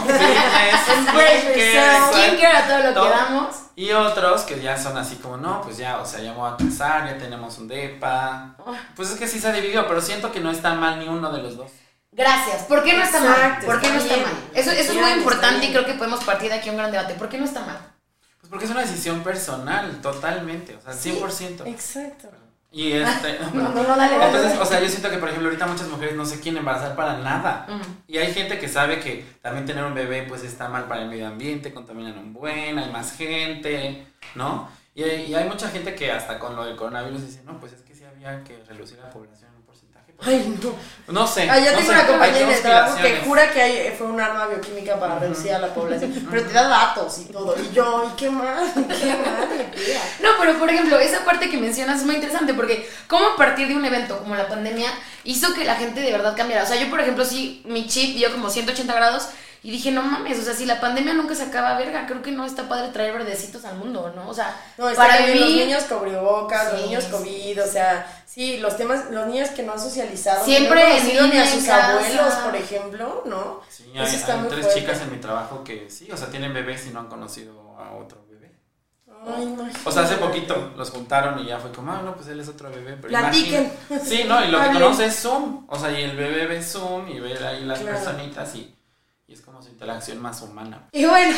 Embrace yourself. Skincare a todo lo Todo. que damos. Y otros que ya son así como, no, pues ya, o sea, ya me voy a casar, ya tenemos un depa. Pues es que sí se ha dividido, pero siento que no está mal ni uno de los dos. Gracias. ¿Por qué no está mal? Exacto, ¿Por qué no está está bien. mal? Eso es Bien, muy está importante y bien. creo que podemos partir de aquí a un gran debate. ¿Por qué no está mal? Pues porque es una decisión personal, totalmente, o sea, 100%. Exacto. Y No, dale. entonces, o sea, yo siento que, por ejemplo, ahorita muchas mujeres no se quieren embarazar para nada. Y hay gente que sabe que también tener un bebé, pues, está mal para el medio ambiente, contaminan un buen, hay más gente, ¿no? Y hay mucha gente que hasta con lo del coronavirus dice, no, pues es que sí había que reducir la población en un porcentaje. Ay, no. No sé. Ah, yo no tengo sé, una compañera hay en el trabajo que conspiraciones. jura que fue un arma bioquímica para reducir a la población, pero te da datos y todo. Y yo, ¿y qué mal? ¿Qué mal? Tía. No, pero por ejemplo, esa parte que mencionas es muy interesante porque cómo a partir de un evento como la pandemia hizo que la gente de verdad cambiara. O sea, yo por ejemplo sí, mi chip dio como 180 grados y dije, no mames, o sea, si la pandemia nunca se acaba, verga, creo que no está padre traer verdecitos al mundo, ¿no? O sea, No, está para bien, vivir... los niños cubrebocas, los Sí, niños sí. COVID, o sea, sí, los temas, los niños que no han socializado, Siempre que no han conocido en ni a línea, sus en casa. abuelos, por ejemplo, ¿no? Sí, Eso está hay muy 3 fuerte. chicas en mi trabajo que sí, o sea, tienen bebés y no han conocido a otro bebé. Ay, no. O sea, hace poquito los juntaron y ya fue como, ah, no, pues él es otro bebé. Pero Platiquen. Sí, no, y lo que Hablen. conoce es Zoom. O sea, y el bebé ve Zoom y ve ahí las Claro. personitas y es como su interacción más humana. Y bueno,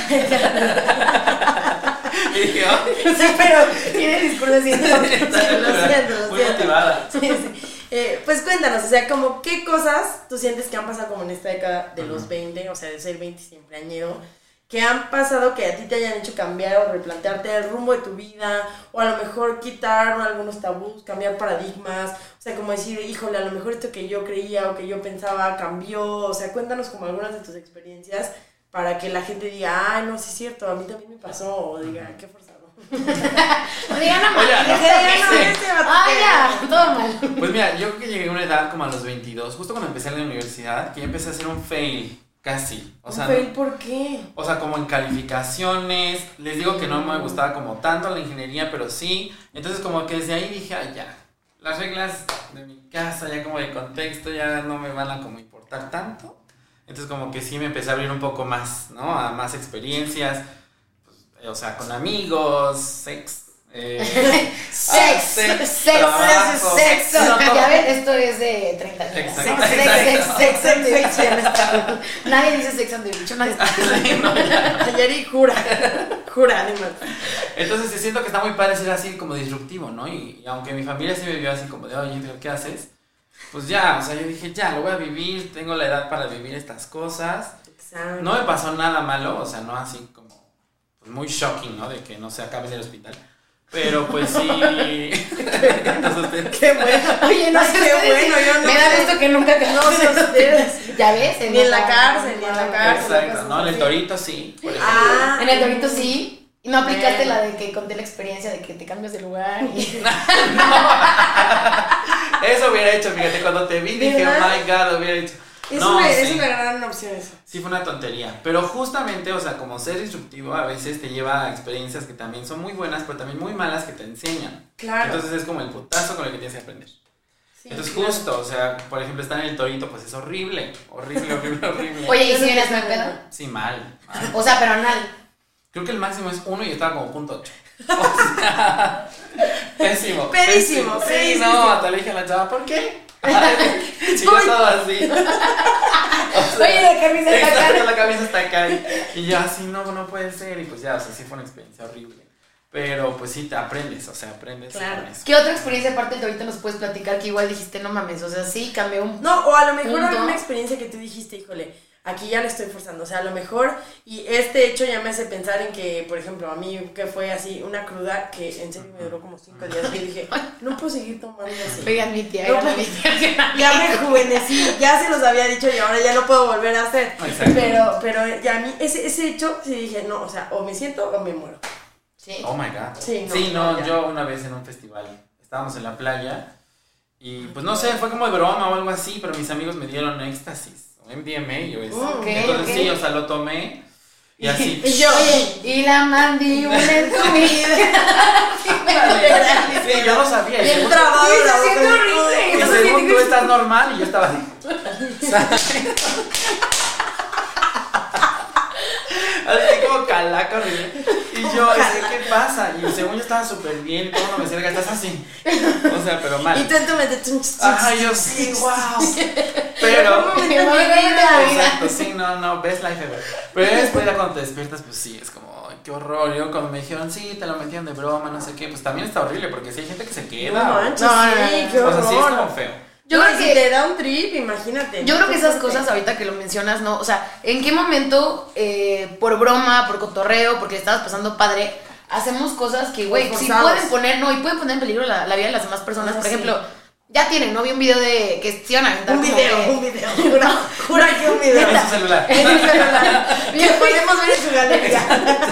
Y dije, "Ah, sí, pero tiene discurso así, lo siento, lo muy siento. motivada. Sí, sí. Pues cuéntanos, o sea, como qué cosas tú sientes que han pasado como en esta década de los 20, o sea, de ser 20 siempreañero, que han pasado que a ti te hayan hecho cambiar o replantearte el rumbo de tu vida, o a lo mejor quitar algunos tabús, cambiar paradigmas, o sea, como decir, híjole, a lo mejor esto que yo creía o que yo pensaba cambió, o sea, cuéntanos como algunas de tus experiencias para que la gente diga, ah, no, sí es cierto, a mí también me pasó, o diga, qué forzado. Digan a Oye, madre, no. Ah, ya, todo mal. Pues mira, yo creo que llegué a una edad como a los 22, justo cuando empecé en la universidad, que ya empecé a hacer un fail, casi. O sea, Pero, ¿por qué? O sea, como en calificaciones, les digo que no me gustaba como tanto la ingeniería, pero sí. Entonces como que desde ahí dije, ay ya, las reglas de mi casa, ya como de contexto, ya no me van a como importar tanto. Entonces como que sí me empecé a abrir un poco más, ¿no? A más experiencias, pues, o sea, con amigos, sex. Sexo, trabajo. sexo. No, todo. Ya ven, esto es de 30 años. Exacto, Sex and the Beach. Nadie dice Sex and the Beach, nadie está. Yari jura, jura, además. Entonces sí siento que está muy padre ser así como disruptivo, ¿no? Y aunque mi familia sí me vio así como de, oye, ¿qué haces? Pues ya, o sea, yo dije, ya, lo voy a vivir, tengo la edad para vivir estas cosas. Exacto. No me pasó nada malo, o sea, no así como pues muy shocking, ¿no? De que no se acabe en el hospital. Pero pues sí. Entonces, Qué bueno. Oye, no Ay, sé qué ustedes, bueno, yo no me da sé. gusto que nunca te No sé ustedes. Ya ves, Ni en la cárcel, ni en la cárcel. exacto, ¿no? En el torito sí, por ejemplo. Ah, En el Dorito sí. Y no aplicaste Bueno. la de que conté la experiencia de que te cambias de lugar. Y... Eso hubiera hecho, fíjate, cuando te vi dije, oh ¿Verdad? my god, hubiera hecho. es, No, es sí. una gran opción eso. Sí, fue una tontería. Pero justamente, o sea, como ser disruptivo a veces te lleva a experiencias que también son muy buenas, pero también muy malas que te enseñan. Claro. Entonces es como el putazo con el que tienes que aprender. Sí, Entonces claro. justo, o sea, por ejemplo, estar en el torito, pues es horrible. Horrible, horrible, horrible. Oye, ¿y Yo si no vienes sé mal nada. pedo? Sí, mal. O sea, pero anal. Creo que el máximo es 1 y estaba como .8. O sea, pésimo. Pedísimo, Sí, pedísimo. no, hasta le dije a la chava, ¿por qué? Si yo todo así. O sea, Oye, la camisa está exacto, acá. la camisa está acá. Y yo así, no puede ser. Y pues ya, o sea, sí fue una experiencia horrible. Pero pues sí, te aprendes, o sea, aprendes Claro. con eso. ¿Qué otra experiencia aparte de ahorita nos puedes platicar que igual dijiste, no mames, o sea, sí, cambió un... No, o a lo mejor punto? alguna experiencia que tú dijiste, híjole, aquí ya le estoy forzando, o sea, a lo mejor, y este hecho ya me hace pensar en que, por ejemplo, a mí que fue así, una cruda que en serio me duró como 5 días, y dije, no puedo seguir tomando así. Oigan, mi tía, No, oigan, pues, mi tía. Ya me rejuvenecí, ya se los había dicho y ahora ya no puedo volver a hacer. Exacto. Pero ya a mí, ese hecho, sí dije, no, o sea, o me siento o me muero. Sí. Oh my god. Sí, no, ya. yo una vez en un festival estábamos en la playa y pues no sé, fue como de broma o algo así, pero mis amigos me dieron éxtasis o MDMA o eso. Ok, Entonces ok. sí, o sea, lo tomé y así. Y yo, Oye, y la mandíbula en tu vida. Sí, yo no sabía. bien según- trabado Uy, la se siente boca. horrible. Y No sé según qué- tú estás normal y yo estaba así. Así como calaca horrible. Y yo, ¿qué pasa? Y según yo estaba súper bien y todo no me cerca, estás así. O sea, pero mal. Y tú en tu mente, Ay, yo sí, wow. Pero. Qué momento de la vida. Exacto, sí, no, best life ever. Pero ya después, ya cuando te despiertas, pues sí, es como, ay, qué horror. Yo cuando me dijeron, sí, te lo metían de broma, no sé qué, pues también está horrible, porque si hay gente que se queda. No manches, No, sí, qué o sea, sí es horror. como feo. Yo No, creo y si que- te da un trip, imagínate. Yo creo que esas Qué cosas fuerte. ahorita que lo mencionas, ¿no? O sea, ¿en qué momento, por broma, por cotorreo, porque le estabas pasando padre, hacemos cosas que, güey, sí Forzados. pueden poner, no, y pueden poner en peligro la vida de las demás personas? Ah, Por sí. ejemplo, ya tienen, ¿no? Vi un video de que se iban a aventar Un como video, de- un video. Jura que un video. En su celular. En su celular. Que podemos ver en su galería.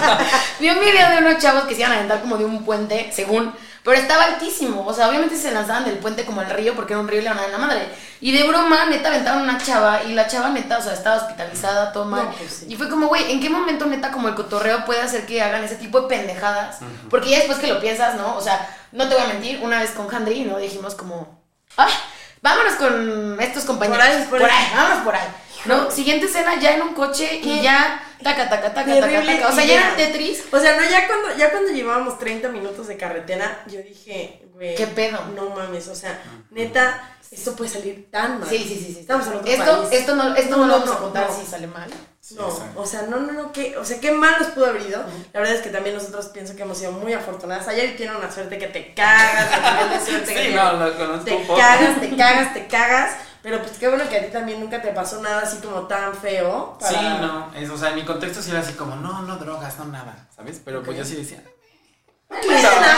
Vi un video de unos chavos que se iban a aventar como de un puente, según, pero estaba altísimo. O sea, obviamente se lanzaban del puente como el río, porque era un río y le iban a dar en la madre. Y de broma, neta, aventaron una chava, y la chava, neta, o sea, estaba hospitalizada, todo mal. No, pues sí. Y fue como, güey, ¿en qué momento, neta, como el cotorreo puede hacer que hagan ese tipo de pendejadas? Porque ya después que lo piensas, ¿no? O sea, no te voy a mentir, una vez con Handry, ¿no? Dijimos como, ¡ay! Vámonos con estos compañeros. Por ahí. Vámonos por ahí. No, siguiente escena ya en un coche y ya, taca, taca, taca, taca, Terrible taca. O sea, ya idea. era Tetris. O sea, no, ya cuando llevábamos 30 minutos de carretera, yo dije, güey. ¿Qué pedo? No mames, o sea, neta, esto puede salir tan mal. Sí. Estamos en otro Esto, país. esto no No, lo vamos a no, contar no. si sale mal. No, exacto. o sea, no, qué mal nos pudo haber ido. La verdad es que también nosotros pienso que hemos sido muy afortunadas. Ayer tiene una suerte que te cagas, el nivel de suerte que Sí, tiene. no, lo conozco Te un poco. te cagas. Pero pues qué bueno que a ti también nunca te pasó nada así como tan feo. Sí, no, o sea, en mi contexto sí era así como, no drogas, no nada, ¿sabes? Pero pues yo sí decía, ¿Qué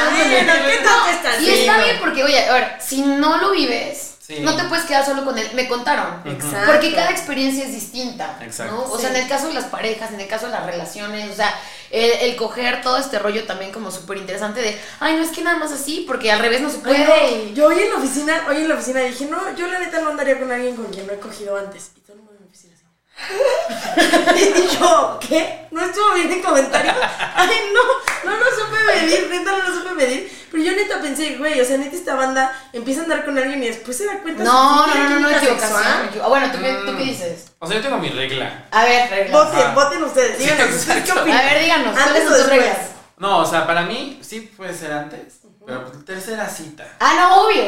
tal que estás? Y Sí, está no. bien porque, oye, a ver, si no lo vives, Sí. no te puedes quedar solo con él. Me contaron. Exacto. Porque cada experiencia es distinta, Exacto. ¿no? O Sí. sea, en el caso de las parejas, en el caso de las relaciones, o sea, el coger todo este rollo también como súper interesante de, ay, no es que nada más así, porque al revés no se puede. Ay, no, y- yo hoy en la oficina dije, no, yo la neta no andaría con alguien con quien no he cogido antes. Y todo el mundo en mi oficina así. Y yo, ¿qué? ¿No estuvo bien el comentario? Ay, no supe medir, neta no lo supe medir. Pero yo neta pensé, güey, o sea, neta esta banda empieza a andar con alguien y después se da cuenta. No, si tiene química equivocación. sexual. Bueno, ¿tú qué dices? o sea, yo tengo mi regla. A ver, reglas. Ajá. Voten ustedes, díganos, Sí, ¿ustedes qué exacto. opinan? A ver, díganos, ¿cuáles Antes son o tus después. reglas? No, o sea, para mí sí puede ser antes, pero pues, tercera cita. Ah, no, obvio.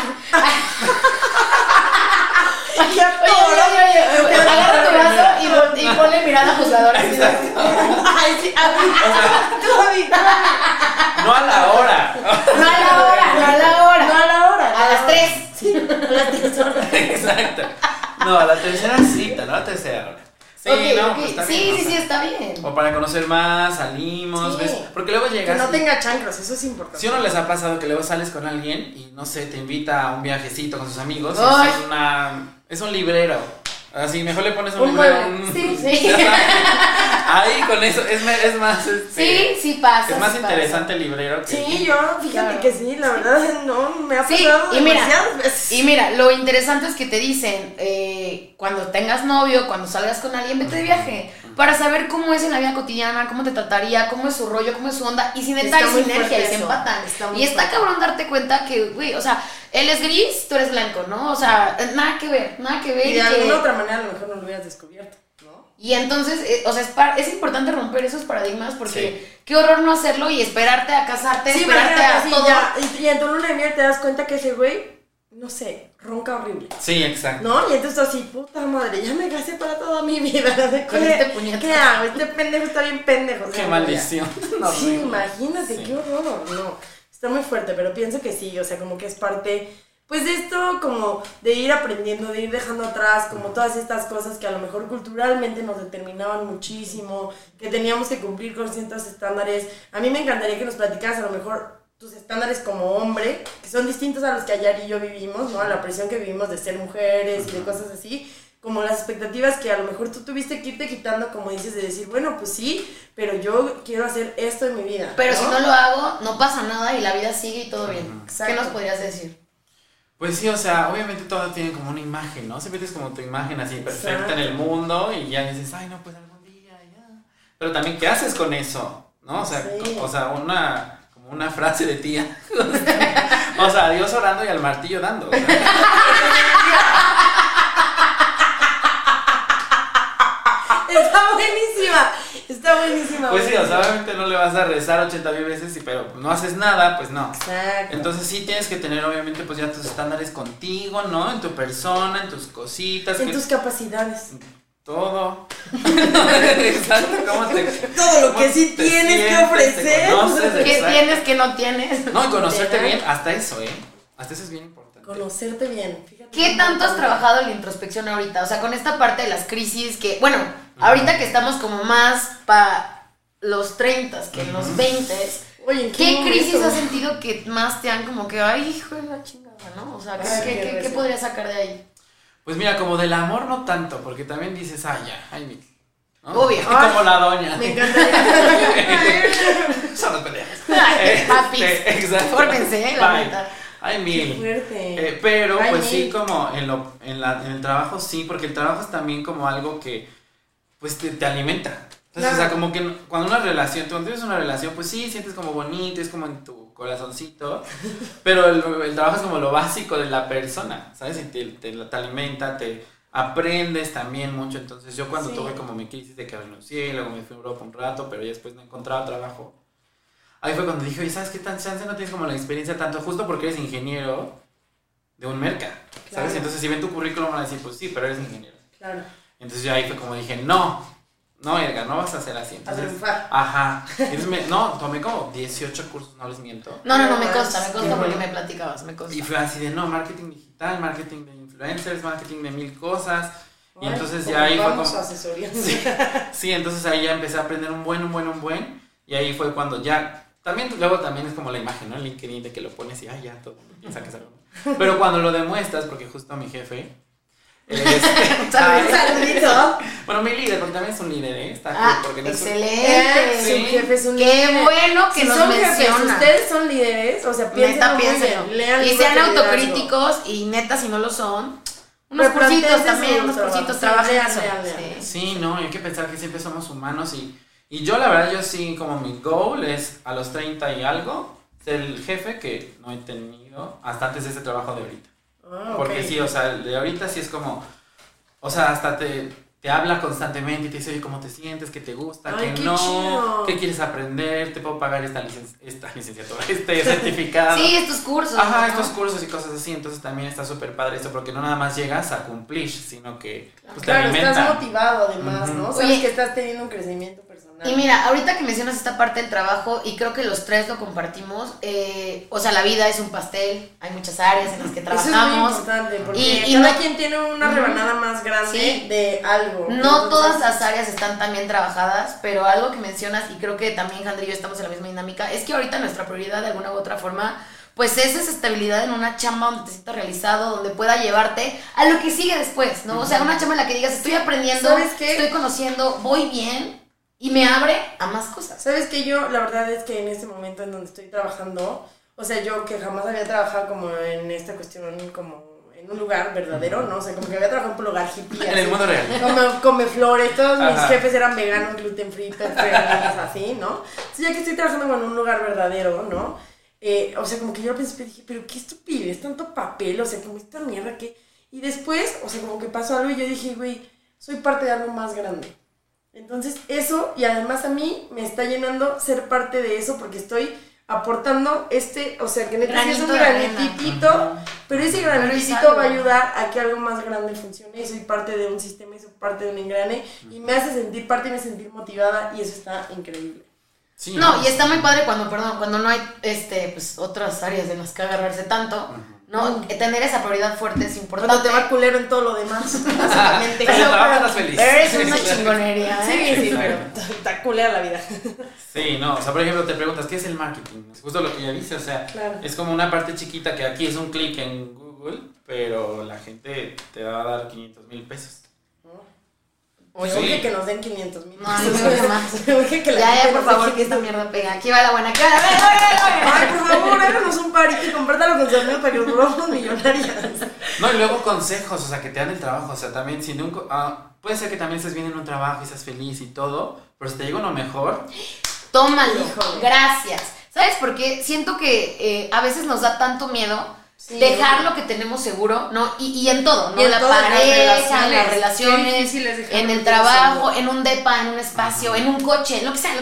¡Qué actor! Oye, agarra tu vaso y ponle mirada juzgadora. Así de- Ay, sí, a mí, tú a mí. No a la hora. No a la hora, no a la hora. No a la hora. A las 3. Sí, a las 3 horas. Exacto. No, a la tercera cita, no a la tercera hora. Sí, Ok, no, ok. pues está Sí, bien, o sí, sea, está bien. O para conocer más, salimos, Sí. ¿ves? Porque luego Que llegas. no y- tenga chancros, eso es importante. Si a uno les ha pasado que luego sales con alguien y no sé, te invita a un viajecito con sus amigos, y Ay. es un librero. Así, mejor le pones un Un librero. mueble. Sí. Ahí con eso es más. Sí pasa. Es más sí pasa. interesante el librero que. Sí, yo, fíjate Claro. que sí, la verdad, no, me ha Sí, pasado y mira, demasiadas veces. Y mira, lo interesante es que te dicen, cuando tengas novio, cuando salgas con alguien, vete de viaje, para saber cómo es en la vida cotidiana, cómo te trataría, cómo es su rollo, cómo es su onda, y si neta Está hay muy sinergia y fuerte se eso, empatan. está muy Y está fuerte. cabrón darte cuenta que, güey, o sea, él es gris, tú eres blanco, ¿no? O sea, nada que ver. Y de que- alguna otra manera a lo mejor no lo hubieras descubierto, ¿no? Y entonces, o sea, es importante romper esos paradigmas porque Sí. qué horror no hacerlo y esperarte a casarte, Sí, esperarte imagínate, a sí, todo. ya, y en tu luna de miel te das cuenta que ese güey no sé, ronca horrible. Sí, exacto. ¿No? Y entonces así, puta madre, ya me gasté para toda mi vida. Con este puñetazo. ¿Qué hago? Este pendejo está bien pendejo. Qué maldición. No, Sí, horrible. imagínate, Sí. qué horror. No, está muy fuerte, pero pienso que sí, o sea, como que es parte, pues de esto, como de ir aprendiendo, de ir dejando atrás, como todas estas cosas que a lo mejor culturalmente nos determinaban muchísimo, que teníamos que cumplir con ciertos estándares. A mí me encantaría que nos platicaras a lo mejor tus estándares como hombre, que son distintos a los que Ayar y yo vivimos, ¿no? A la presión que vivimos de ser mujeres y de cosas así, como las expectativas que a lo mejor tú tuviste que irte quitando, como dices, de decir, bueno, pues sí, pero yo quiero hacer esto en mi vida. Pero si no lo hago, no pasa nada y la vida sigue y todo bien. Exacto. ¿Qué nos podrías decir? Pues sí, o sea, obviamente todo tiene como una imagen, ¿no? Siempre tienes como tu imagen así perfecta Exacto. en el mundo y ya dices, ay, no, pues algún día, ya. Pero también, ¿qué haces con eso? ¿No? O sea, Sí. como una frase de tía. O sea, a Dios orando y al martillo dando. O sea. Está buenísima. Pues sí, o sea, obviamente no le vas a rezar 80,000 veces, pero no haces nada, pues no. Exacto. Entonces sí tienes que tener obviamente pues ya tus estándares contigo, ¿no? En tu persona, en tus cositas. En tus capacidades. Todo. Exacto, ¿cómo te... Todo lo que sí tienes que ofrecer. Te conoces, ¿Qué exacto. tienes que no tienes? No, y conocerte Literal. bien, hasta eso, ¿eh? Hasta eso es bien importante. Conocerte bien. Fíjate. ¿Qué tanto has trabajado en la introspección ahorita? O sea, con esta parte de las crisis que, bueno, ahorita que estamos como más para los 30 que en los 20, Oye, ¿en ¿qué momento? crisis has sentido que más te han como que, ay, hijo de la chingada, ¿no? O sea, Ay, ¿qué qué podrías sacar de ahí? Pues mira, como del amor no tanto, porque también dices, ay, ya, ay, mil. ¿No? Obvio. Como la doña. Me encantaría. Son las peleas. Ay, papis, Exacto. fórmense, la Ay, neta. ay, Qué mil. fuerte. Pero Ay, pues mil. sí, como en el trabajo sí, porque el trabajo es también como algo que pues te alimenta. Entonces, Claro. o sea, como que cuando cuando tienes una relación, pues sí, sientes como bonito, es como en tu corazoncito, pero el trabajo es como lo básico de la persona, ¿sabes? Y te alimenta, te aprendes también mucho. Entonces yo cuando Sí. tuve como mi crisis de que renuncié, luego me fui a Europa un rato, pero ya después no encontraba trabajo. Ahí fue cuando dije, oye, ¿sabes qué tan chance no tienes como la experiencia tanto justo porque eres ingeniero de un merca? ¿Sabes? Claro. Entonces si ven tu currículum van a decir, pues sí, pero eres ingeniero. Claro. Entonces yo ahí fue como dije, no, Edgar, no vas a hacer así. Entonces, triunfar. ajá. Entonces tomé como 18 cursos, no les miento. No, me Qué consta bueno. porque me platicabas, me consta. Y fue así de, no, marketing digital, marketing de influencers, marketing de 1000 cosas. Y Ay, entonces como ya ahí fue vamos como... asesoría. Sí, entonces ahí ya empecé a aprender un buen. Y ahí fue cuando ya... Luego también es como la imagen, ¿no? En LinkedIn de que lo pones y, ya, todo el mundo piensa que es algo. Pero cuando lo demuestras, porque justo mi jefe... Un saludito. Bueno, mi líder, porque también es un líder, ¿eh? Está Ah, cool, porque no es un- excelente. Sí. Su jefe es un Qué líder. bueno que Si nos son jefes, menciona. ustedes son líderes, o sea, piénsenlo muy Piénsenlo. bien. Lean Y libros sean de liderazgo. autocríticos y neta, si no lo son, unos Replantéense cursitos también, su unos trabajo. cursitos, Sí, trabajen lean, eso. lean. Sí. Sí, no, hay que pensar que siempre somos humanos y yo la verdad, yo sí, como mi goal es a los 30 y algo, ser el jefe que no he tenido hasta antes de ese trabajo de ahorita. Ah, Porque ok. sí, o sea, el de ahorita sí es como, o sea, hasta te habla constantemente y te dice, oye, ¿cómo te sientes? ¿Qué te gusta? Ay, ¿Qué qué no? chido. ¿Qué quieres aprender? ¿Te puedo pagar esta licenciatura, este certificado? Sí, estos cursos. Ajá, ¿no? estos cursos y cosas así, entonces también está súper padre esto, porque no nada más llegas a cumplir, sino que pues, te Claro, alimenta. estás motivado además, ¿no? Ujú. Sabes Oye. que estás teniendo un crecimiento personal. Y mira, ahorita que mencionas esta parte del trabajo, y creo que los tres lo compartimos, o sea, la vida es un pastel, hay muchas áreas en las que Eso es muy trabajamos. importante, porque Y cada no- quien tiene una rebanada más grande Sí. de algo. No Entonces, todas las áreas están tan bien trabajadas, pero algo que mencionas, y creo que también Jandri y yo estamos en la misma dinámica, es que ahorita nuestra prioridad de alguna u otra forma, pues es esa estabilidad en una chamba donde te sientas realizado, donde pueda llevarte a lo que sigue después, ¿no? O sea, una chamba en la que digas, estoy aprendiendo, ¿Sabes qué? estoy conociendo, voy bien, y me abre a más cosas. Sabes que yo, la verdad es que en este momento en donde estoy trabajando, o sea, yo que jamás había trabajado como en esta cuestión, como en un lugar verdadero, ¿no? O sea, como que había trabajado en un lugar hippie. En así. el mundo real. Como come flores, todos mis Ajá. jefes eran veganos, gluten free, pet friendly, así, ¿no? Entonces, ya que estoy trabajando como en un lugar verdadero, ¿no? O sea, como que yo al principio dije, pero qué estupidez, tanto papel, o sea, como esta mierda que... Y después, o sea, como que pasó algo y yo dije, güey, soy parte de algo más grande. Entonces, eso, y además a mí me está llenando ser parte de eso porque estoy aportando o sea, que neta sí es un Granito de arena. granitito pero ese granito va a ayudar a que algo más grande funcione y soy parte de un sistema y soy parte de un engrane y me hace sentir parte y me hace sentir motivada y eso está increíble. Sí, no, y está muy padre cuando no hay pues otras áreas en las que agarrarse tanto, ¿no? Tener esa prioridad fuerte es importante. Cuando te va culero en todo lo demás, básicamente. Pero estás feliz. Es una chingonería, ¿eh? Sí, pero está culera la vida. Sí, no, o sea, por ejemplo, te preguntas, ¿qué es el marketing? Es justo lo que ya dice, o sea, claro. Es como una parte chiquita que aquí es un clic en Google, pero la gente te va a dar 500,000 pesos. Oye, sí. Urge que nos den 500,000. No, no más. Urge que ya, por favor, que esta mierda pega. Aquí va la buena cara. Ay, por favor, háganos un parito y compártalo con sus amigos para que nos volvamos millonarias. No, y luego consejos, o sea, que te dan el trabajo. O sea, también, si nunca. Puede ser que también estés bien en un trabajo y seas feliz y todo, pero si te llega uno mejor. Tómalo. Híjole. Gracias. ¿Sabes por qué? Siento que a veces nos da tanto miedo. Sí, dejar lo que tenemos seguro, ¿no? Y en todo, ¿no? La pareja, en las relaciones, en el trabajo, en un depa, en un espacio, en un coche, lo que sea.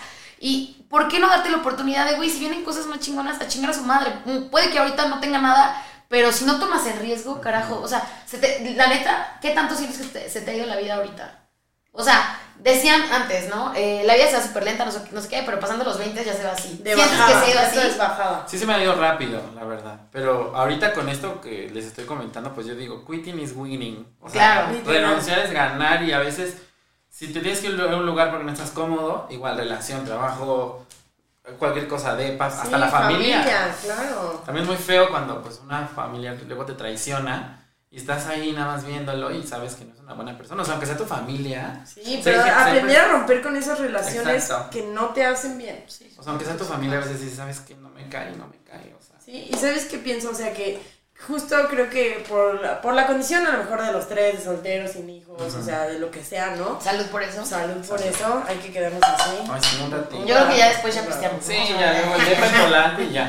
Y ¿por qué no darte la oportunidad de, güey, si vienen cosas más chingonas, a chingar a su madre? Puede que ahorita no tenga nada, pero si no tomas el riesgo, carajo, o sea, la neta, ¿qué tanto sientes que se te ha ido la vida ahorita? O sea, decían antes, ¿no? La vida se va súper lenta, no sé qué, pero pasando los 20 ya se va así. De bajada, que se ha ido así. Es bajada. Sí se me ha ido rápido, la verdad. Pero ahorita con esto que les estoy comentando, pues yo digo, quitting is winning. O sea, claro, renunciar es ganar y a veces, si te tienes que ir a un lugar porque no estás cómodo, igual relación, trabajo, cualquier cosa de paz, sí, hasta la familia. Claro. También es muy feo cuando pues una familia luego te traiciona. Y estás ahí nada más viéndolo y sabes que no es una buena persona. O sea, aunque sea tu familia. Sí, pero aprender a romper con esas relaciones que no te hacen bien. Sí. O sea, aunque sea tu familia, a veces dices, ¿sabes qué? No me cae. O sea. Sí, y ¿sabes qué pienso? O sea, que justo creo que por la condición a lo mejor de los tres, de solteros, sin hijos, o sea, de lo que sea, ¿no? Salud por eso. Salud por eso, hay que quedarnos así. Ay, sí, un ratito. Yo creo que ya después ya pisteamos. Sí, ya, luego el depa en volante y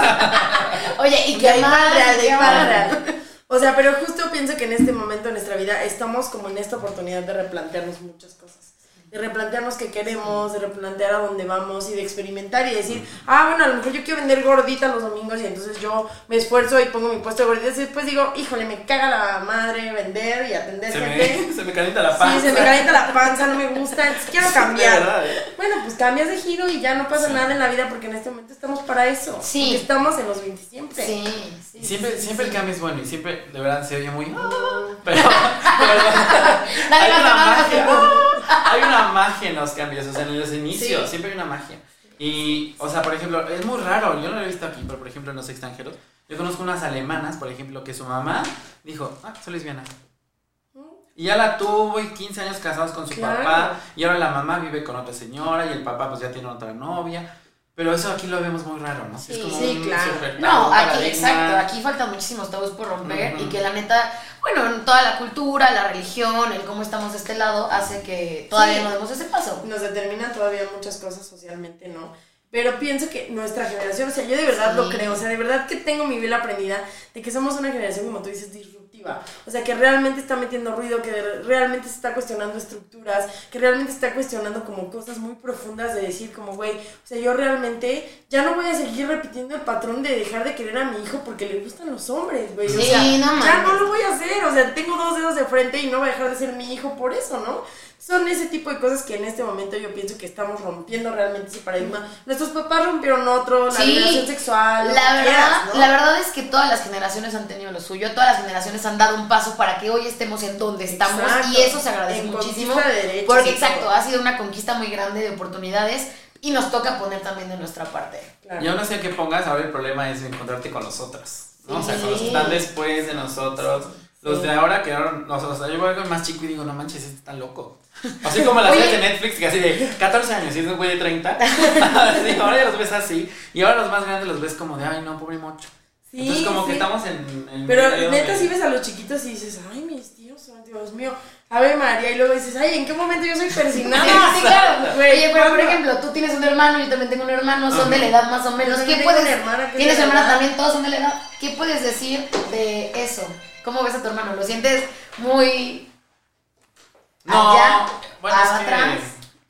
ya. Oye, ¿y qué más? Real. O sea, pero justo pienso que en este momento de nuestra vida estamos como en esta oportunidad de replantearnos muchas cosas. De replantearnos qué queremos, de replantear a dónde vamos y de experimentar y decir, bueno, a lo mejor yo quiero vender gorditas los domingos y entonces yo me esfuerzo y pongo mi puesto de gorditas y después digo, híjole, me caga la madre vender y atender gente. Se me calienta la panza. Sí, se me calienta la panza, no me gusta, entonces quiero cambiar. ¿Verdad? Bueno, pues cambias de giro y ya no pasa nada en la vida porque en este momento estamos para eso. Sí. Porque estamos en los 20 siempre. Sí. Siempre el cambio es bueno y siempre, de verdad, se oye muy... Pero hay una magia en los cambios, o sea, en los inicios, siempre hay una magia. Y, o sea, por ejemplo, es muy raro, yo no lo he visto aquí, pero por ejemplo en los extranjeros, yo conozco unas alemanas, por ejemplo, que su mamá dijo, soy lesbiana. Y ya la tuvo y 15 años casados con su papá, y ahora la mamá vive con otra señora y el papá pues ya tiene otra novia. Pero eso aquí lo vemos muy raro, ¿no? Sí, es como claro. No, aquí, exacto, aquí faltan muchísimos tabús por romper y que la neta, bueno, toda la cultura, la religión, el cómo estamos de este lado hace que todavía no demos ese paso. Nos determinan todavía muchas cosas socialmente, ¿no? Pero pienso que nuestra generación, o sea, yo de verdad lo creo, o sea, de verdad que tengo mi vela prendida de que somos una generación, como tú dices, disruptiva. O sea, que realmente está metiendo ruido, que realmente se está cuestionando estructuras, que realmente está cuestionando como cosas muy profundas de decir como, güey, o sea, yo realmente ya no voy a seguir repitiendo el patrón de dejar de querer a mi hijo porque le gustan los hombres, güey. O sea, ya no lo voy a hacer, o sea, tengo 2 dedos de frente y no voy a dejar de ser mi hijo por eso, ¿no? Son ese tipo de cosas que en este momento yo pienso que estamos rompiendo realmente ese paradigma. Nuestros papás rompieron otro, la relación sexual. La verdad es que todas las generaciones han tenido lo suyo, todas las generaciones han dado un paso para que hoy estemos en donde estamos. Exacto. Y eso se agradece muchísimo. De porque ha sido una conquista muy grande de oportunidades y nos toca poner también de nuestra parte. Claro. Y aún así que pongas, ahora el problema es encontrarte con los otros, ¿no? O sea, con los que están después de nosotros. Los de ahora quedaron, o sea, yo voy con más chico y digo, no manches, este está loco. Así como las series de Netflix, que así de 14 años y es un güey de 30. Sí, ahora ya los ves así. Y ahora los más grandes los ves como de, ay, no, pobre mocho. Sí, entonces, como que estamos en pero neta, si ves a los chiquitos y dices, ay, mis tíos, Dios mío, Ave María. Y luego dices, ay, ¿en qué momento yo soy persignada? Sí, claro. Oye, pero por ejemplo, tú tienes un hermano, yo también tengo un hermano, son de la edad más o menos. ¿Qué puedes decir? Tienes hermana también, todos son de la edad. ¿Qué puedes decir de eso? ¿Cómo ves a tu hermano? ¿Lo sientes muy allá, bueno, atrás?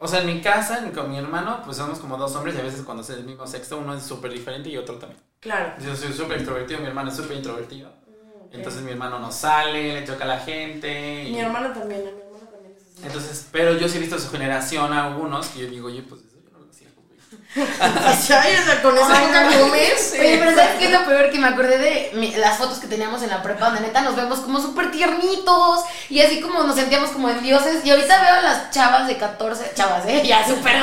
O sea, en mi casa, con mi hermano, pues somos como 2 hombres y a veces cuando es el mismo sexo, uno es súper diferente y otro también. Claro. Yo soy súper extrovertido, mi hermano es súper introvertido. Okay. Entonces mi hermano no sale, le choca a la gente. Mi hermana también, es así. Entonces, pero yo sí he visto su generación a algunos que yo digo, oye, pues eso yo no lo hacía, güey. Ay, o sea, con esa boca comes. Oye, pero ¿sabes qué es lo peor? Que me acordé de las fotos que teníamos en la prepa, donde neta nos vemos como súper tiernitos y así como nos sentíamos como en dioses. Y ahorita veo a las chavas de 14, chavas, ya súper.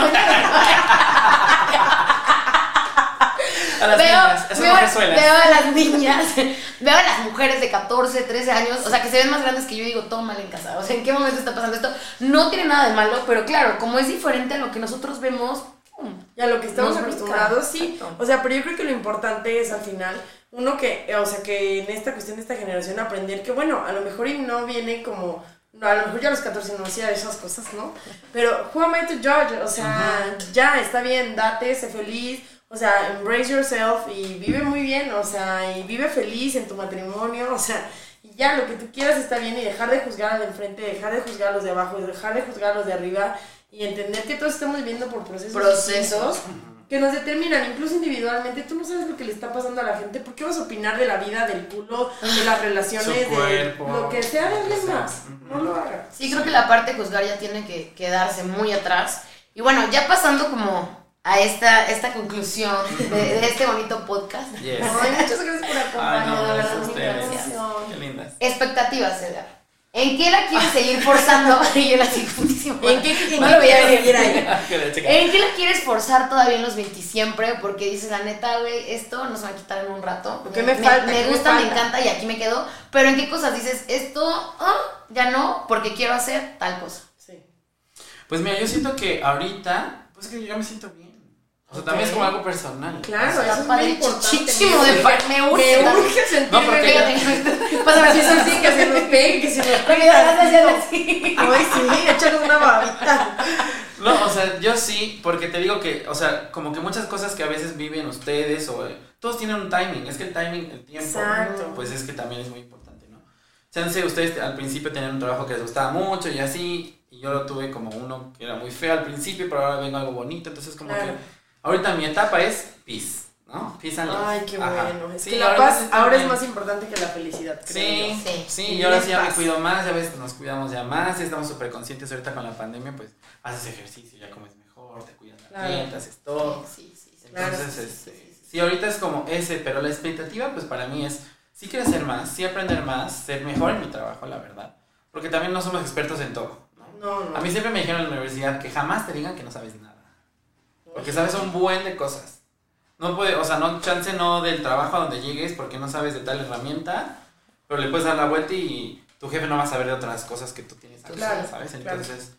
A las niñas, eso no resuena. Veo a las niñas, veo a las mujeres de 14, 13 años, o sea, que se ven más grandes que yo y digo, todo mal en casa. O sea, ¿en qué momento está pasando esto? No tiene nada de malo, pero claro, como es diferente a lo que nosotros vemos, y a lo que estamos nos acostumbrados, brinca. sí. Exacto. O sea, pero yo creo que lo importante es al final, uno que, o sea, que en esta cuestión de esta generación aprender que, bueno, a lo mejor y no viene como, no, a lo mejor ya a los 14 no hacía esas cosas, ¿no? Pero who am I to judge? O sea, ya, está bien, date, sé feliz. O sea, embrace yourself y vive muy bien, o sea, y vive feliz en tu matrimonio, o sea, y ya lo que tú quieras está bien y dejar de juzgar al de enfrente, dejar de juzgar a los de abajo, dejar de juzgar a los de arriba y entender que todos estamos viviendo por procesos distintos que nos determinan, incluso individualmente. Tú no sabes lo que le está pasando a la gente, ¿por qué vas a opinar de la vida, del culo, de las relaciones, cuerpo, de lo que sea de alguien más? No lo hagas. sí, creo que la parte de juzgar ya tiene que quedarse muy atrás. Y bueno, ya pasando como a esta conclusión de este bonito podcast. Yes. Ay, muchas gracias por acompañarnos. Ay, no, gracias, ustedes. gracias. Qué lindas. Expectativas, Edgar. ¿En qué la quieres seguir forzando? Y yo la sigo putísima. No lo voy a seguir decir ahí? ¿En qué la quieres forzar todavía en los 20 siempre? Porque dices, la neta, güey, esto no se va a quitar en un rato. ¿Qué me falta? Me ¿Qué gusta, me me falta? encanta y aquí me quedo. Pero ¿en qué cosas dices, esto ya no, porque quiero hacer tal cosa? Sí. Pues mira, yo siento que ahorita, pues que yo me siento bien. O sea, también es como algo personal. Claro, O sea, eso es muy Padre, importante. chichísimo de me urge. Me urge sentirme No, porque bien. Pásame Sí, así, sí, que se nos pegue, que se nos Porque pegue. ya estás haciendo tantito. así. Ay, sí, échanos una babita. No, o sea, yo sí, porque te digo que, o sea, como que muchas cosas que a veces viven ustedes o todos tienen un timing. Es que el timing, el tiempo, Exacto. pues es que también es muy importante, ¿no? Chance, ustedes al principio tenían un trabajo que les gustaba mucho y así, y yo lo tuve como uno que era muy feo al principio, pero ahora vengo algo bonito, entonces como Claro. que ahorita mi etapa es peace, ¿no? Peace and love. Ay, qué Ajá. bueno. Es Sí, que la ahora paz sí ahora es también. más importante que la felicidad, creo Sí, yo. Sí. sí, Y y ahora sí ya me paz. cuido más, ya ves, nos cuidamos ya más, ya estamos súper conscientes ahorita con la pandemia, pues haces ejercicio, ya comes mejor, te cuidas la Claro. dieta, haces todo. Sí. Claro, Entonces, sí. sí, ahorita es como ese, pero la expectativa, pues para mí es sí crecer más, sí aprender más, ser mejor en mi trabajo, la verdad, porque también no somos expertos en todo, ¿no? No, no. A mí siempre me dijeron en la universidad que jamás te digan que no sabes nada, porque sabes un buen de cosas. No puede, o sea, no chance no del trabajo a donde llegues porque no sabes de tal herramienta, pero le puedes dar la vuelta y tu jefe no va a saber de otras cosas que tú tienes acceso, Claro, ¿sabes? claro. Entonces,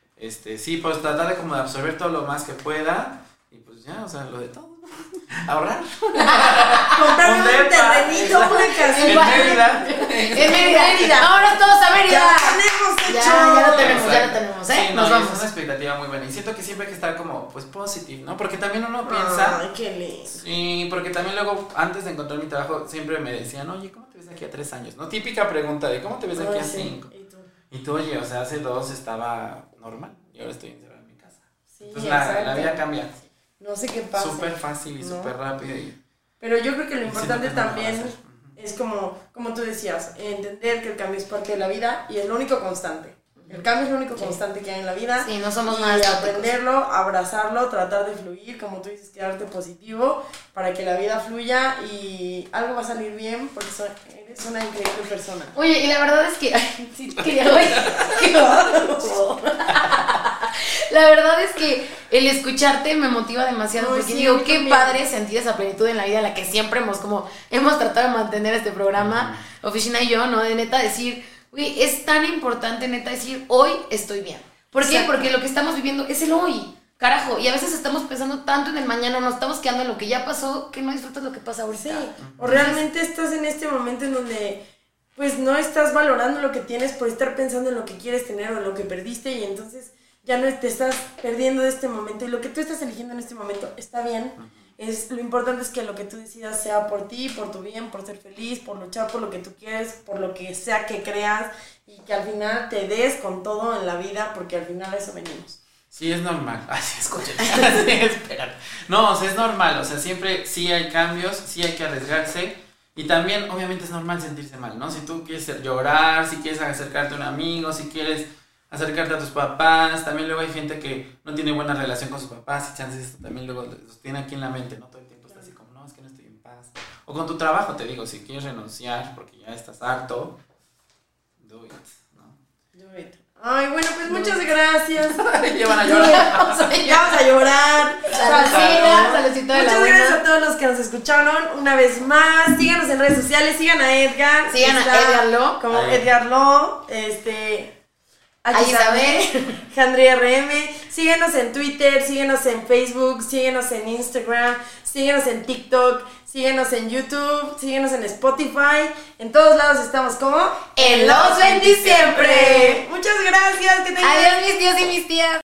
sí, pues tratar de como de absorber todo lo más que pueda y pues ya, o sea, lo de todo. Ahorrar. Comprarme un depa, terrenito, una En casita. Mérida. En Mérida. Ahora todos a Mérida. Ya tenemos hecho. Ya lo tenemos, ya lo Exacto. tenemos, ¿eh? Sí, no, Nos y vamos. es una expectativa muy buena y siento que siempre hay que estar como, pues, positive, ¿no? Porque también uno piensa... Ay, qué lindo. Sí, porque también luego, antes de encontrar mi trabajo, siempre me decían, oye, ¿cómo te ves de aquí a 3 años? ¿No? Típica pregunta de, ¿cómo te ves de aquí Ay, a sí. 5? ¿Y tú? Y tú, oye, o sea, hace 2 estaba normal y ahora estoy encerrado en mi casa. Sí, Entonces la exacto. vida cambia No sé qué pasa. súper fácil y ¿no? súper rápido. Y Pero yo creo que lo siento importante que no lo va a también hacer. es como tú decías, entender que el cambio es parte de la vida y es lo único constante. El cambio es lo único constante que hay en la vida. Sí, no somos y nada estáticos. aprenderlo, abrazarlo, tratar de fluir, como tú dices, quedarte positivo para que la vida fluya y algo va a salir bien porque eres una increíble persona. Oye, y la verdad es que... Ay, sí, quería güey. Qué bárbaro. La verdad es que el escucharte me motiva demasiado Ay, porque sí, a digo, mí qué también. padre sentir esa plenitud en la vida en la que siempre hemos tratado de mantener este programa, Oficina y yo, ¿no? De neta decir, güey, es tan importante neta decir, hoy estoy bien. ¿Por qué? Exacto. Porque lo que estamos viviendo es el hoy. Carajo, y a veces estamos pensando tanto en el mañana, nos estamos quedando en lo que ya pasó, que no disfrutas lo que pasa ahorita. Sí, o realmente estás en este momento en donde pues no estás valorando lo que tienes por estar pensando en lo que quieres tener o en lo que perdiste y entonces ya no te estás perdiendo de este momento y lo que tú estás eligiendo en este momento está bien. Lo importante es que lo que tú decidas sea por ti, por tu bien, por ser feliz, por luchar por lo que tú quieres, por lo que sea que creas y que al final te des con todo en la vida porque al final a eso venimos. Sí, es normal. Ay, sí, escuchen. Sí, espérate. No, o sea, es normal. O sea, siempre sí hay cambios, sí hay que arriesgarse. Y también, obviamente, es normal sentirse mal, ¿no? Si tú quieres llorar, si quieres acercarte a un amigo, si quieres acercarte a tus papás. También luego hay gente que no tiene buena relación con sus papás y chances esto también luego los tiene aquí en la mente, ¿no? Todo el tiempo está así como, no, es que no estoy en paz. O con tu trabajo, te digo, si quieres renunciar porque ya estás harto, do it, ¿no? Do it. Ay, bueno, pues muchas gracias. Ya van a llorar. Vamos a llorar. Saludcita de la Muchas buena. gracias a todos los que nos escucharon una vez más. Síganos en redes sociales, sigan a Edgar. Sigan a Edgar Lo. Como Ahí. Edgar Lo, a Isabel, Jandri RM. Síguenos en Twitter, síguenos en Facebook, síguenos en Instagram, síguenos en TikTok, síguenos en YouTube, síguenos en Spotify. En todos lados estamos como En los 20 siempre. Muchas gracias. Que tengan Adiós, mis tíos y mis tías.